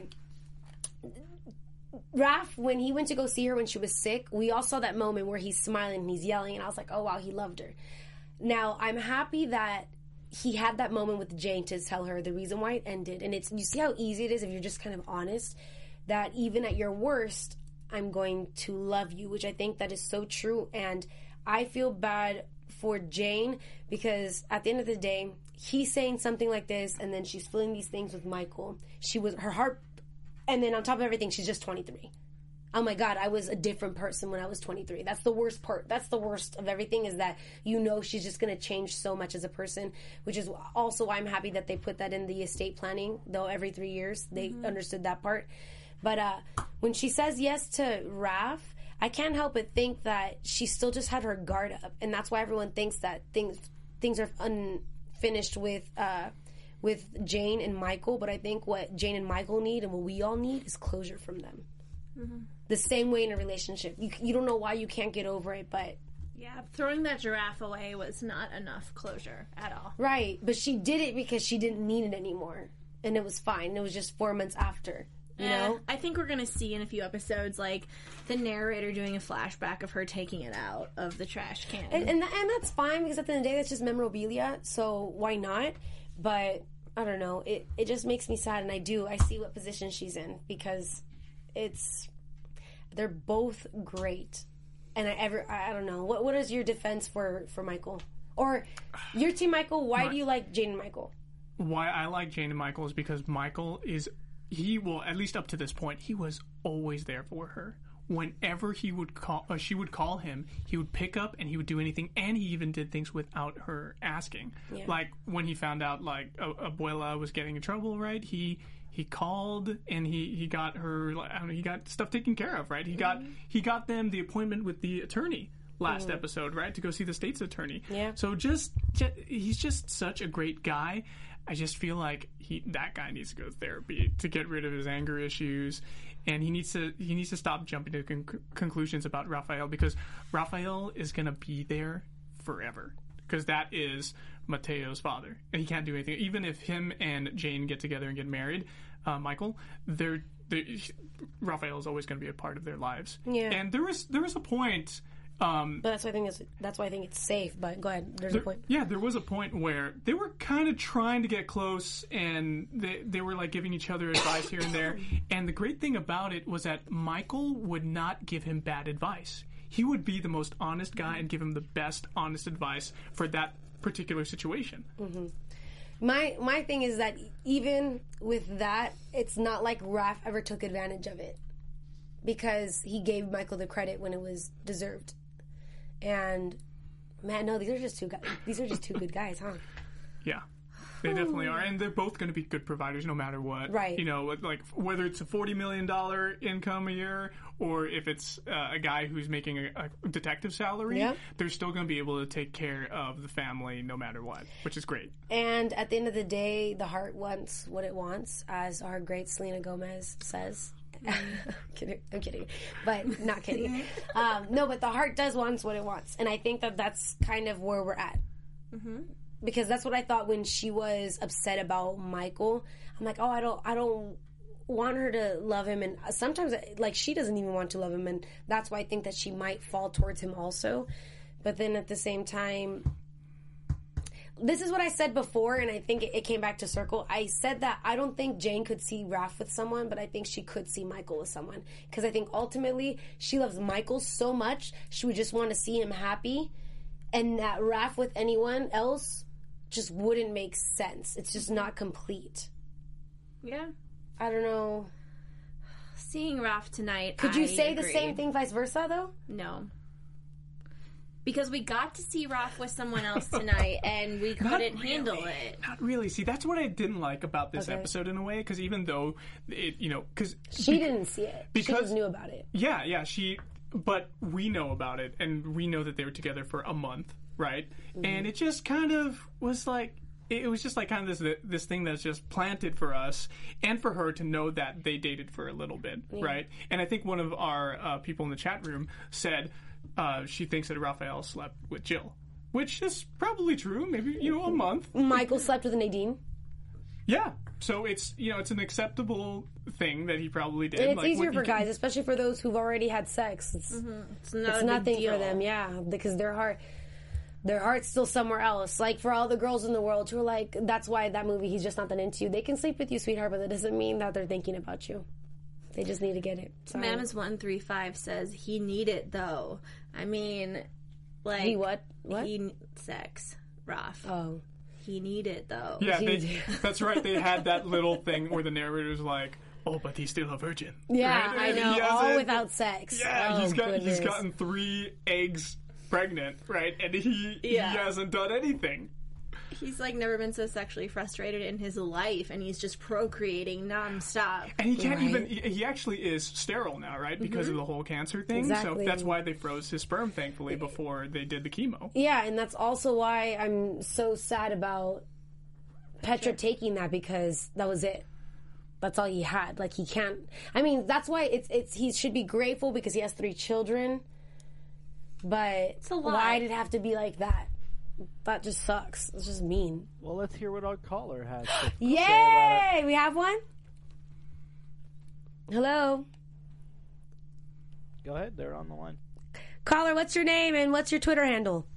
[SPEAKER 3] Raph, when he went to go see her when she was sick, we all saw that moment where he's smiling and he's yelling, and I was like, oh wow, he loved her. Now, I'm happy that he had that moment with Jane to tell her the reason why it ended. And you see how easy it is if you're just kind of honest, that even at your worst, I'm going to love you, which I think that is so true. And I feel bad for Jane because at the end of the day, he's saying something like this, and then she's feeling these things with Michael. Her heart, and then on top of everything, she's just 23. Oh my God, I was a different person when I was 23. That's the worst part. That's the worst of everything, is that she's just going to change so much as a person, which is also why I'm happy that they put that in the estate planning, though every 3 years they understood that part. But when she says yes to Raph, I can't help but think that she still just had her guard up, and that's why everyone thinks that things are unfinished with Jane and Michael. But I think what Jane and Michael need, and what we all need, is closure from them. Mm-hmm. The same way in a relationship, you don't know why you can't get over it, but
[SPEAKER 4] yeah, throwing that giraffe away was not enough closure at all.
[SPEAKER 3] Right, but she did it because she didn't need it anymore, and it was fine. It was just 4 months after. You know?
[SPEAKER 4] I think we're going to see in a few episodes, like, the narrator doing a flashback of her taking it out of the trash can.
[SPEAKER 3] And that's fine, because at the end of the day, that's just memorabilia, so why not? But, I don't know, it just makes me sad, and I see what position she's in, because they're both great. And I don't know, what is your defense for Michael? Or, your team Michael, why do you like Jane and Michael?
[SPEAKER 5] Why I like Jane and Michael is because Michael is... at least up to this point, he was always there for her. Whenever she would call him, he would pick up and he would do anything, and he even did things without her asking. Yeah. Like when he found out like Abuela was getting in trouble, right? He called and he got her. He got stuff taken care of, right? He got them the appointment with the attorney last episode, right, to go see the state's attorney. Yeah. So he's just such a great guy. I just feel like that guy needs to go to therapy to get rid of his anger issues, and he needs to stop jumping to conclusions about Raphael, because Raphael is going to be there forever, because that is Mateo's father, and he can't do anything. Even if him and Jane get together and get married, Michael, Raphael is always going to be a part of their lives. Yeah. And there was a point.
[SPEAKER 3] But that's why I think it's safe. But go ahead. There's a point.
[SPEAKER 5] Yeah, there was a point where they were kind of trying to get close, and they were like giving each other advice here and there. And the great thing about it was that Michael would not give him bad advice. He would be the most honest guy and give him the best honest advice for that particular situation.
[SPEAKER 3] Mm-hmm. My thing is that even with that, it's not like Raph ever took advantage of it, because he gave Michael the credit when it was deserved. And man, no, these are just two good guys, huh?
[SPEAKER 5] Yeah. They definitely are, and they're both going to be good providers no matter what.
[SPEAKER 3] Right.
[SPEAKER 5] You know, like whether it's a $40 million income a year or if it's a guy who's making a detective salary,
[SPEAKER 3] Yeah.
[SPEAKER 5] they're still going to be able to take care of the family no matter what, which is great.
[SPEAKER 3] And at the end of the day, the heart wants what it wants, as our great Selena Gomez says. I'm kidding, but not kidding. No, but the heart does want what it wants, and I think that that's kind of where we're at. Because that's what I thought when she was upset about Michael. I'm like, oh, I don't want her to love him, and sometimes like she doesn't even want to love him, and that's why I think that she might fall towards him also. But then at the same time, this is what I said before, and I think it came back to circle. I said that I don't think Jane could see Raph with someone, but I think she could see Michael with someone. Because I think ultimately she loves Michael so much, she would just want to see him happy. And that Raph with anyone else just wouldn't make sense. It's just not complete.
[SPEAKER 4] Yeah.
[SPEAKER 3] I don't know.
[SPEAKER 4] Seeing Raph tonight,
[SPEAKER 3] Could you
[SPEAKER 4] I
[SPEAKER 3] say
[SPEAKER 4] agree.
[SPEAKER 3] the same thing vice versa, though?
[SPEAKER 4] No. Because we got to see Raph with someone else tonight, and we couldn't handle it.
[SPEAKER 5] Not really. See, that's what I didn't like about this
[SPEAKER 3] Okay.
[SPEAKER 5] episode in a way, because even though it, you know, because
[SPEAKER 3] She didn't see it. She
[SPEAKER 5] because-
[SPEAKER 3] just knew about it.
[SPEAKER 5] yeah, but we know about it, and we know that they were together for a month, right? And it just kind of was like, it was just like kind of this thing that's just planted for us and for her to know that they dated for a little bit, right? And I think one of our people in the chat room said she thinks that Raphael slept with Jill, which is probably true. Maybe, you know, a month.
[SPEAKER 3] Michael slept with Nadine.
[SPEAKER 5] Yeah. So it's, you know, it's an acceptable thing that he probably did.
[SPEAKER 3] And it's
[SPEAKER 5] Like,
[SPEAKER 3] easier
[SPEAKER 5] what
[SPEAKER 3] for
[SPEAKER 5] you can-
[SPEAKER 3] guys, especially for those who've already had sex. It's
[SPEAKER 4] It's not
[SPEAKER 3] it's
[SPEAKER 4] a big
[SPEAKER 3] nothing
[SPEAKER 4] deal.
[SPEAKER 3] for them, yeah, because their heart's still somewhere else. Like for all the girls in the world who are like, that's why that movie, he's just not that into you. They can sleep with you, sweetheart, but that doesn't mean that they're thinking about you. They just need to get it. Sorry.
[SPEAKER 4] Mammoth135 says he need it though. I mean, like
[SPEAKER 3] He what? What?
[SPEAKER 4] Sex, Raph.
[SPEAKER 3] Oh.
[SPEAKER 4] He need it though.
[SPEAKER 5] Yeah,
[SPEAKER 3] He-
[SPEAKER 5] that's right. They had that little thing where the narrator's like, "Oh, but he's still a virgin."
[SPEAKER 3] Yeah,
[SPEAKER 5] Right?
[SPEAKER 3] I
[SPEAKER 5] And
[SPEAKER 3] know.
[SPEAKER 5] he
[SPEAKER 3] All
[SPEAKER 5] hasn't-
[SPEAKER 3] without sex.
[SPEAKER 5] Yeah,
[SPEAKER 3] Oh,
[SPEAKER 5] he's
[SPEAKER 3] goodness.
[SPEAKER 5] gotten 3 eggs pregnant, right? And he
[SPEAKER 4] Yeah.
[SPEAKER 5] hasn't done anything.
[SPEAKER 4] He's like never been so sexually frustrated in his life, and he's just procreating nonstop.
[SPEAKER 5] And he can't
[SPEAKER 3] Right.
[SPEAKER 5] even. He actually is sterile now, right? Because of the whole cancer thing.
[SPEAKER 3] Exactly.
[SPEAKER 5] So that's why they froze his sperm, thankfully, before they did the chemo.
[SPEAKER 3] Yeah, and that's also why I'm so sad about Petra taking that, because that was it. That's all he had. Like, he can't. I mean, that's why it's he should be grateful because he has 3 children. But
[SPEAKER 4] a lot.
[SPEAKER 3] why did it have to be like that? That just sucks. It's just mean.
[SPEAKER 6] Well, let's hear what our caller has to say about it.
[SPEAKER 3] Yay! We have one? Hello?
[SPEAKER 6] Go ahead, they're on the line.
[SPEAKER 3] Caller, what's your name and what's your Twitter handle?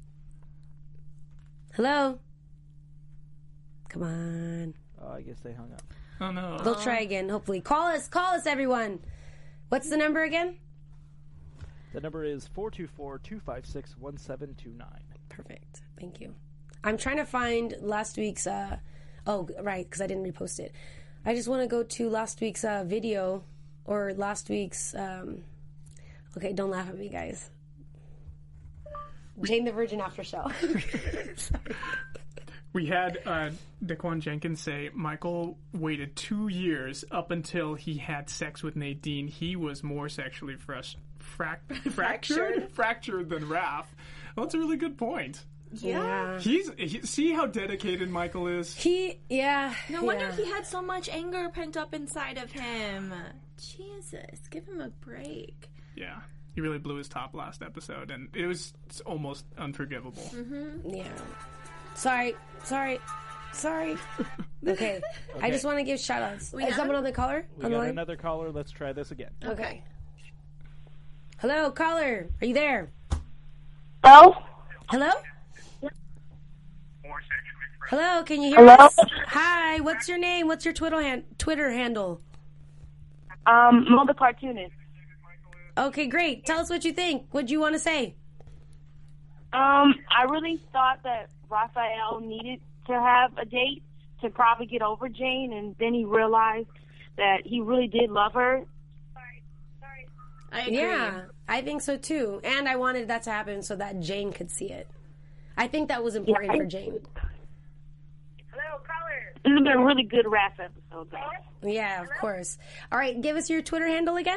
[SPEAKER 3] Hello? Come on.
[SPEAKER 6] Oh, I guess they hung up.
[SPEAKER 5] Oh no.
[SPEAKER 3] They'll try again, hopefully. Call us, everyone. What's the number again?
[SPEAKER 6] The number is 424-256-1729.
[SPEAKER 3] Perfect. Thank you. I'm trying to find last week's, oh, right, because I didn't repost it. I just want to go to last week's video, or last week's, okay, don't laugh at me, guys. Jane the Virgin after show.
[SPEAKER 5] We had Daquan Jenkins say Michael waited 2 years up until he had sex with Nadine. He was more sexually fractured than Raph. Well, that's a really good point.
[SPEAKER 3] Yeah.
[SPEAKER 5] See how dedicated Michael is?
[SPEAKER 4] No wonder he had so much anger pent up inside of him. Jesus, give him a break.
[SPEAKER 5] Yeah. He really blew his top last episode, and it's almost unforgivable.
[SPEAKER 3] Yeah. Sorry. Okay. I just want to give shout outs. Is someone on the caller?
[SPEAKER 6] We
[SPEAKER 3] On the
[SPEAKER 6] got
[SPEAKER 3] line?
[SPEAKER 6] another caller. Let's try this again.
[SPEAKER 3] Okay. Hello, caller. Are you there?
[SPEAKER 7] Hello?
[SPEAKER 3] Hello? Hello, can you hear
[SPEAKER 7] Hello?
[SPEAKER 3] us? Hi, what's your name? What's your Twitter handle?
[SPEAKER 7] Mo the cartoonist.
[SPEAKER 3] Okay, great. Tell us what you think. What do you want to say?
[SPEAKER 7] I really thought that Raphael needed to have a date to probably get over Jane, and then he realized that he really did love her.
[SPEAKER 4] I agree.
[SPEAKER 3] Yeah, I think so too. And I wanted that to happen so that Jane could see it. I think that was important for Jane.
[SPEAKER 7] This has been a really good Raph episode, though.
[SPEAKER 3] Yeah, of course. All right, give us your Twitter handle again.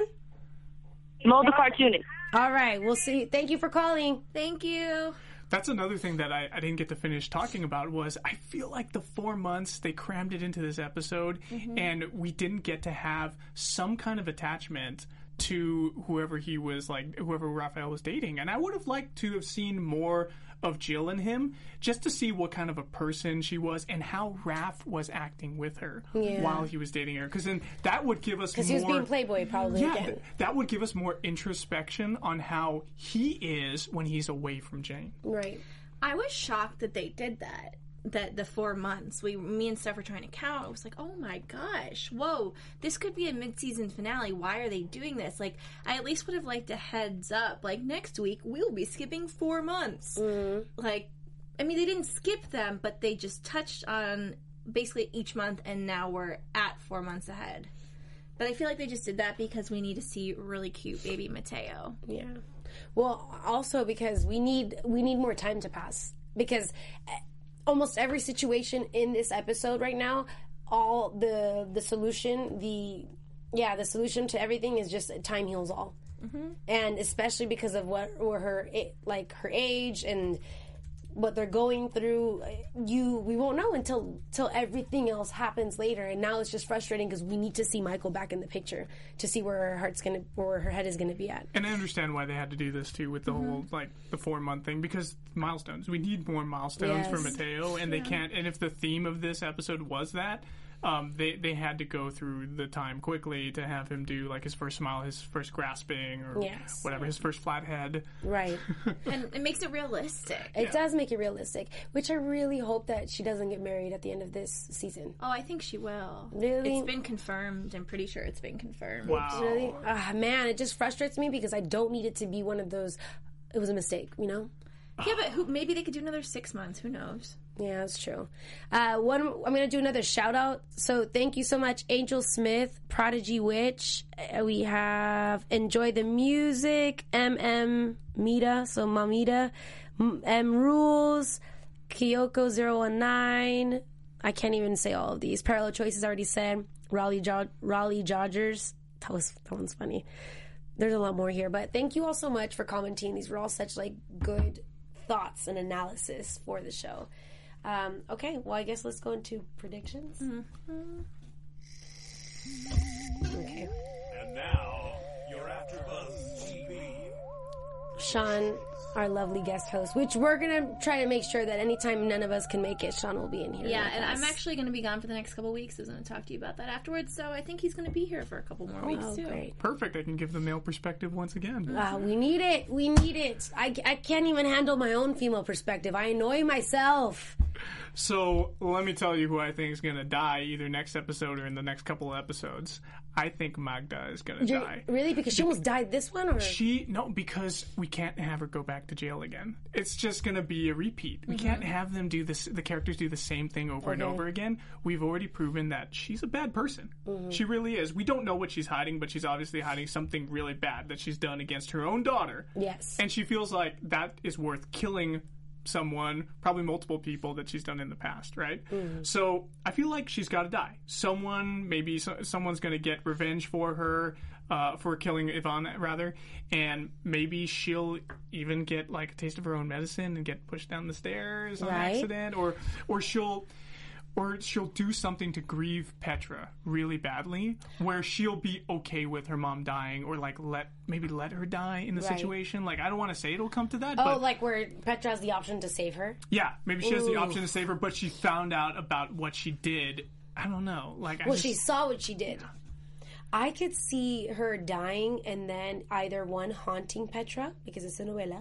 [SPEAKER 7] Mo the Cartoonist.
[SPEAKER 3] All right, we'll see. Thank you for calling.
[SPEAKER 4] Thank you.
[SPEAKER 5] That's another thing that I didn't get to finish talking about was I feel like the 4 months, they crammed it into this episode, and we didn't get to have some kind of attachment to whoever Raphael was dating. And I would have liked to have seen more of Jill and him, just to see what kind of a person she was and how Raph was acting with her while he was dating her. Because then that would give us more...
[SPEAKER 3] Because he was being Playboy probably again.
[SPEAKER 5] That would give us more introspection on how he is when he's away from Jane.
[SPEAKER 3] Right.
[SPEAKER 4] I was shocked that they did that. That the 4 months, me and Steph were trying to count. I was like, oh my gosh, whoa, this could be a mid-season finale. Why are they doing this? Like, I at least would have liked a heads up. Like, next week, we'll be skipping 4 months. Like, I mean, they didn't skip them, but they just touched on basically each month, and now we're at 4 months ahead. But I feel like they just did that because we need to see really cute baby Mateo.
[SPEAKER 3] Yeah. Well, also because we need more time to pass. Because... almost every situation in this episode right now, all the solution, the solution to everything is just time heals all. And especially because of her age and what they're going through, we won't know until everything else happens later. And now it's just frustrating because we need to see Michael back in the picture to see where her head is gonna be at.
[SPEAKER 5] And I understand why they had to do this too with the whole the 4 month thing, because milestones. We need more milestones for Mateo, and they can't. And if the theme of this episode was that. They had to go through the time quickly to have him do like his first smile, his first grasping, or whatever, his first flathead. Right.
[SPEAKER 4] And it makes it realistic.
[SPEAKER 3] It does make it realistic, which I really hope that she doesn't get married at the end of this season.
[SPEAKER 4] Oh, I think she will.
[SPEAKER 3] Really?
[SPEAKER 4] It's been confirmed. I'm pretty sure it's been confirmed.
[SPEAKER 5] Wow.
[SPEAKER 3] Really? Man, it just frustrates me because I don't need it to be one of those, it was a mistake, you know?
[SPEAKER 4] Yeah, but maybe they could do another 6 months. Who knows?
[SPEAKER 3] Yeah, that's true. I'm going to do another shout out. So thank you so much, Angel Smith, Prodigy Witch. We have Enjoy the Music, MM Mita, so Mamita, M Rules, Kyoko019. I can't even say all of these. Parallel Choices already said. Raleigh Dodgers. That one's funny. There's a lot more here, but thank you all so much for commenting. These were all such good thoughts and analysis for the show. Okay, well, I guess let's go into predictions. Okay.
[SPEAKER 2] And now, your AfterBuzz TV.
[SPEAKER 3] Sean, our lovely guest host, which we're going to try to make sure that anytime none of us can make it, Sean will be in here.
[SPEAKER 4] Yeah, and I'm actually going to be gone for the next couple weeks. I was going to talk to you about that afterwards, so I think he's going to be here for a couple more weeks, too.
[SPEAKER 3] Great.
[SPEAKER 5] Perfect. I can give the male perspective once again.
[SPEAKER 3] We need it. We need it. I can't even handle my own female perspective. I annoy myself.
[SPEAKER 5] So, let me tell you who I think is going to die either next episode or in the next couple of episodes. I think Magda is going to die.
[SPEAKER 3] Really? Because she almost died this one? Or?
[SPEAKER 5] No, because we can't have her go back to jail again. It's just going to be a repeat. We can't have them do this. The characters do the same thing over and over again. We've already proven that she's a bad person. She really is. We don't know what she's hiding, but she's obviously hiding something really bad that she's done against her own daughter.
[SPEAKER 3] Yes.
[SPEAKER 5] And she feels like that is worth killing someone, probably multiple people that she's done in the past, right? So I feel like she's got to die. Someone's going to get revenge for her, for killing Yvonne, rather, and maybe she'll even get a taste of her own medicine and get pushed down the stairs on accident, or she'll do something to grieve Petra really badly, where she'll be okay with her mom dying, or let her die in the situation. I don't want to say it'll come to that. But
[SPEAKER 3] where Petra has the option to save her?
[SPEAKER 5] Yeah, maybe she has the option to save her, but she found out about what she did. I don't know.
[SPEAKER 3] She saw what she did. Yeah. I could see her dying and then either one haunting Petra, because it's a novela.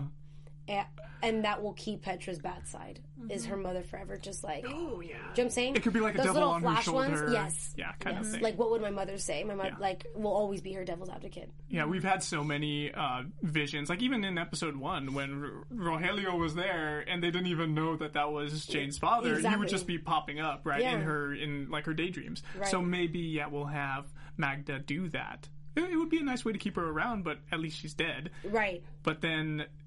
[SPEAKER 3] And that will keep Petra's bad side. Is her mother forever just
[SPEAKER 5] oh yeah.
[SPEAKER 3] Do you know what I'm saying?
[SPEAKER 5] It could be like
[SPEAKER 3] those
[SPEAKER 5] a devil
[SPEAKER 3] little
[SPEAKER 5] on
[SPEAKER 3] flash
[SPEAKER 5] her shoulder.
[SPEAKER 3] Ones? Yes.
[SPEAKER 5] Yeah, kind of thing.
[SPEAKER 3] What would my mother say? My mother will always be her devil's advocate.
[SPEAKER 5] Yeah, we've had so many visions. Even in episode 1, when Rogelio was there and they didn't even know that was Jane's father,
[SPEAKER 3] exactly.
[SPEAKER 5] He would just be popping up, right, in her daydreams.
[SPEAKER 3] Right.
[SPEAKER 5] So maybe we'll have Magda do that. It would be a nice way to keep her around, but at least she's dead.
[SPEAKER 3] Right.
[SPEAKER 5] But then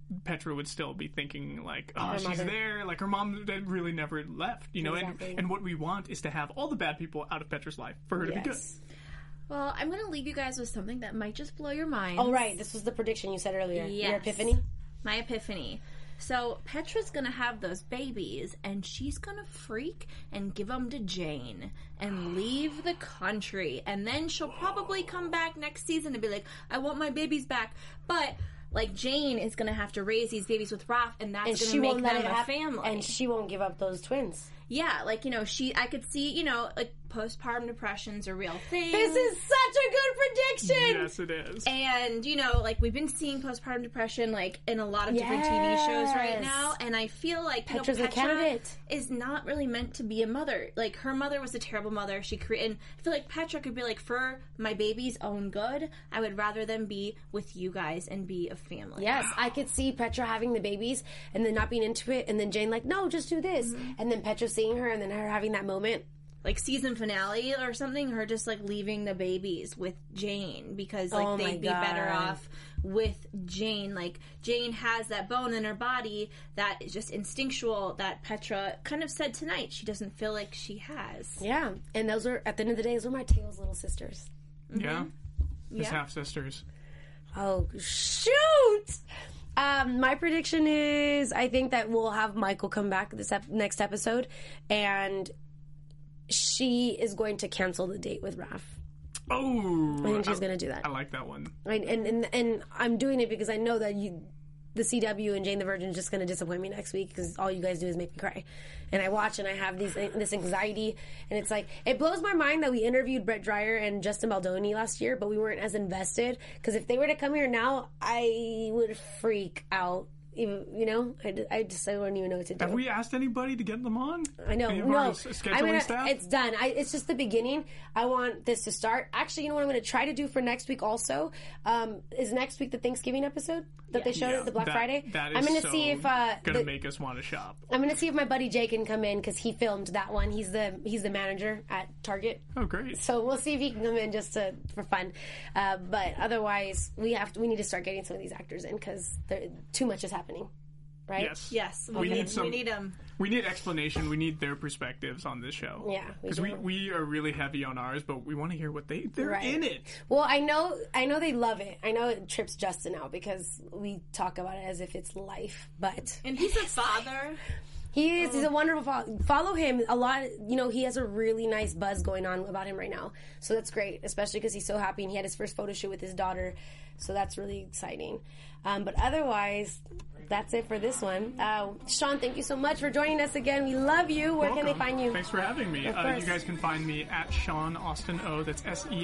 [SPEAKER 5] Petra would still be thinking like, oh,
[SPEAKER 3] Her
[SPEAKER 5] she's
[SPEAKER 3] mother.
[SPEAKER 5] there. Like her mom that really never left, you know.
[SPEAKER 3] Exactly.
[SPEAKER 5] And what we want is to have all the bad people out of Petra's life for her to be good.
[SPEAKER 4] Well, I'm going to leave you guys with something that might just blow your mind.
[SPEAKER 3] Oh, right. This was the prediction you said earlier.
[SPEAKER 4] Yes.
[SPEAKER 3] Your epiphany?
[SPEAKER 4] My epiphany. So Petra's gonna have those babies, and she's gonna freak and give them to Jane and leave the country, and then she'll probably come back next season and be like, "I want my babies back," but like Jane is gonna have to raise these babies with Raph, and that's
[SPEAKER 3] And
[SPEAKER 4] gonna
[SPEAKER 3] she
[SPEAKER 4] make
[SPEAKER 3] won't let
[SPEAKER 4] them
[SPEAKER 3] it
[SPEAKER 4] a
[SPEAKER 3] happen.
[SPEAKER 4] family.
[SPEAKER 3] And she won't give up those twins.
[SPEAKER 4] Yeah, like, you know, I could see, you know, like postpartum depression's a real thing.
[SPEAKER 3] This is such a good prediction!
[SPEAKER 5] Yes, it is.
[SPEAKER 4] And, you know, like, we've been seeing postpartum depression, like, in a lot of different TV shows right
[SPEAKER 3] Yes.
[SPEAKER 4] now. And I feel like,
[SPEAKER 3] Petra's
[SPEAKER 4] you know,
[SPEAKER 3] a candidate.
[SPEAKER 4] is not really meant to be a mother. Like, her mother was a terrible mother. She created, and I feel like Petra could be like, for my baby's own good, I would rather them be with you guys and be a family.
[SPEAKER 3] Yes, I could see Petra having the babies and then not being into it, and then Jane like, no, just do this. And then Petra seeing her and then her having that moment.
[SPEAKER 4] Like, season finale or something, her just, like, leaving the babies with Jane because, like,
[SPEAKER 3] Oh my
[SPEAKER 4] they'd be better
[SPEAKER 3] God.
[SPEAKER 4] off with Jane. Like, Jane has that bone in her body that is just instinctual that Petra kind of said tonight she doesn't feel like she has.
[SPEAKER 3] Yeah, and those are, at the end of the day, those are my Tails little sisters.
[SPEAKER 5] Yeah. His
[SPEAKER 4] Yeah.
[SPEAKER 5] half sisters.
[SPEAKER 3] Oh, shoot! My prediction is I think that we'll have Michael come back this next episode, and she is going to cancel the date with Raph.
[SPEAKER 5] Oh,
[SPEAKER 3] I think she's going to do that.
[SPEAKER 5] I like that one.
[SPEAKER 3] And I'm doing it because I know that the CW and Jane the Virgin is just going to disappoint me next week because all you guys do is make me cry. And I watch and I have this anxiety, and it's like, it blows my mind that we interviewed Brett Dreyer and Justin Baldoni last year, but we weren't as invested, because if they were to come here now, I would freak out. Even, you know, I don't even know what to do.
[SPEAKER 5] Have we asked anybody to get them on?
[SPEAKER 3] I know.
[SPEAKER 5] Any of
[SPEAKER 3] No,
[SPEAKER 5] our scheduling staff?
[SPEAKER 3] it's done. It's just the beginning. I want this to start. Actually, you know what I'm going to try to do for next week also? Is next week the Thanksgiving episode that they showed
[SPEAKER 5] Yeah,
[SPEAKER 3] at the Black Friday?
[SPEAKER 5] That
[SPEAKER 3] I'm
[SPEAKER 5] is
[SPEAKER 3] going to see if
[SPEAKER 5] gonna make us want to shop.
[SPEAKER 3] I'm going to see if my buddy Jay can come in because he filmed that one. He's the manager at Target.
[SPEAKER 5] Oh, great!
[SPEAKER 3] So we'll see if he can come in just for fun. But otherwise, we need to start getting some of these actors in because too much is happening. Right?
[SPEAKER 5] Yes.
[SPEAKER 4] Yes,
[SPEAKER 5] We need some.
[SPEAKER 4] We need them.
[SPEAKER 5] We need explanation. We need their perspectives on this show.
[SPEAKER 3] Yeah, we
[SPEAKER 5] because
[SPEAKER 3] do.
[SPEAKER 5] we are really heavy on ours, but we want to hear what they're
[SPEAKER 3] Right.
[SPEAKER 5] in it.
[SPEAKER 3] Well, I know they love it. I know it trips Justin out because we talk about it as if it's life, but
[SPEAKER 4] And he's a father.
[SPEAKER 3] he is. He's a wonderful father. Follow him a lot. You know, he has a really nice buzz going on about him right now, so that's great. Especially because he's so happy and he had his first photo shoot with his daughter, so that's really exciting. But otherwise, that's it for this one. Sean, thank you so much for joining us again. We love you. Where can they
[SPEAKER 5] Welcome.
[SPEAKER 3] find you?
[SPEAKER 5] Thanks for having me.
[SPEAKER 3] Of
[SPEAKER 5] You
[SPEAKER 3] course.
[SPEAKER 5] guys can find me at Sean Austin O. That's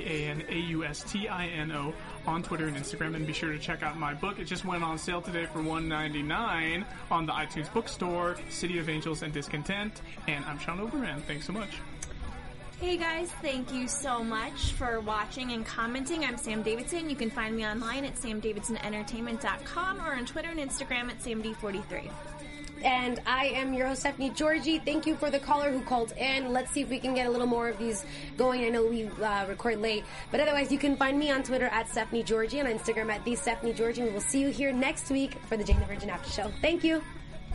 [SPEAKER 5] SeanAustino on Twitter and Instagram. And be sure to check out my book. It just went on sale today for $1.99 on the iTunes bookstore, City of Angels and Discontent. And I'm Sean Oberman. Thanks so much.
[SPEAKER 4] Hey guys, thank you so much for watching and commenting. I'm Sam Davidson. You can find me online at samdavidsonentertainment.com or on Twitter and Instagram at samd43.
[SPEAKER 3] And I am your host, Stephanie Georgie. Thank you for the caller who called in. Let's see if we can get a little more of these going. I know we record late. But otherwise, you can find me on Twitter at Stephanie Georgie and on Instagram at TheStephanieGeorgie. And we will see you here next week for the Jane the Virgin After Show. Thank you.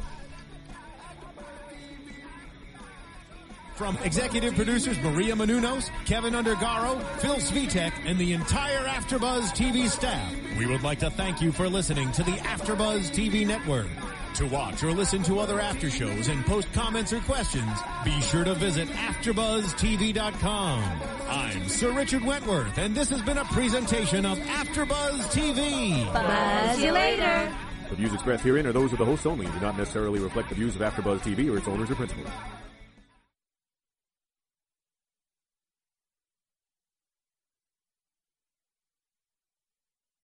[SPEAKER 2] From executive producers Maria Menounos, Kevin Undergaro, Phil Svitek, and the entire AfterBuzz TV staff, we would like to thank you for listening to the AfterBuzz TV network. To watch or listen to other after shows and post comments or questions, be sure to visit AfterBuzzTV.com. I'm Sir Richard Wentworth, and this has been a presentation of AfterBuzz TV.
[SPEAKER 3] Buzz you later.
[SPEAKER 8] The views expressed herein are those of the hosts only and do not necessarily reflect the views of AfterBuzz TV or its owners or principals.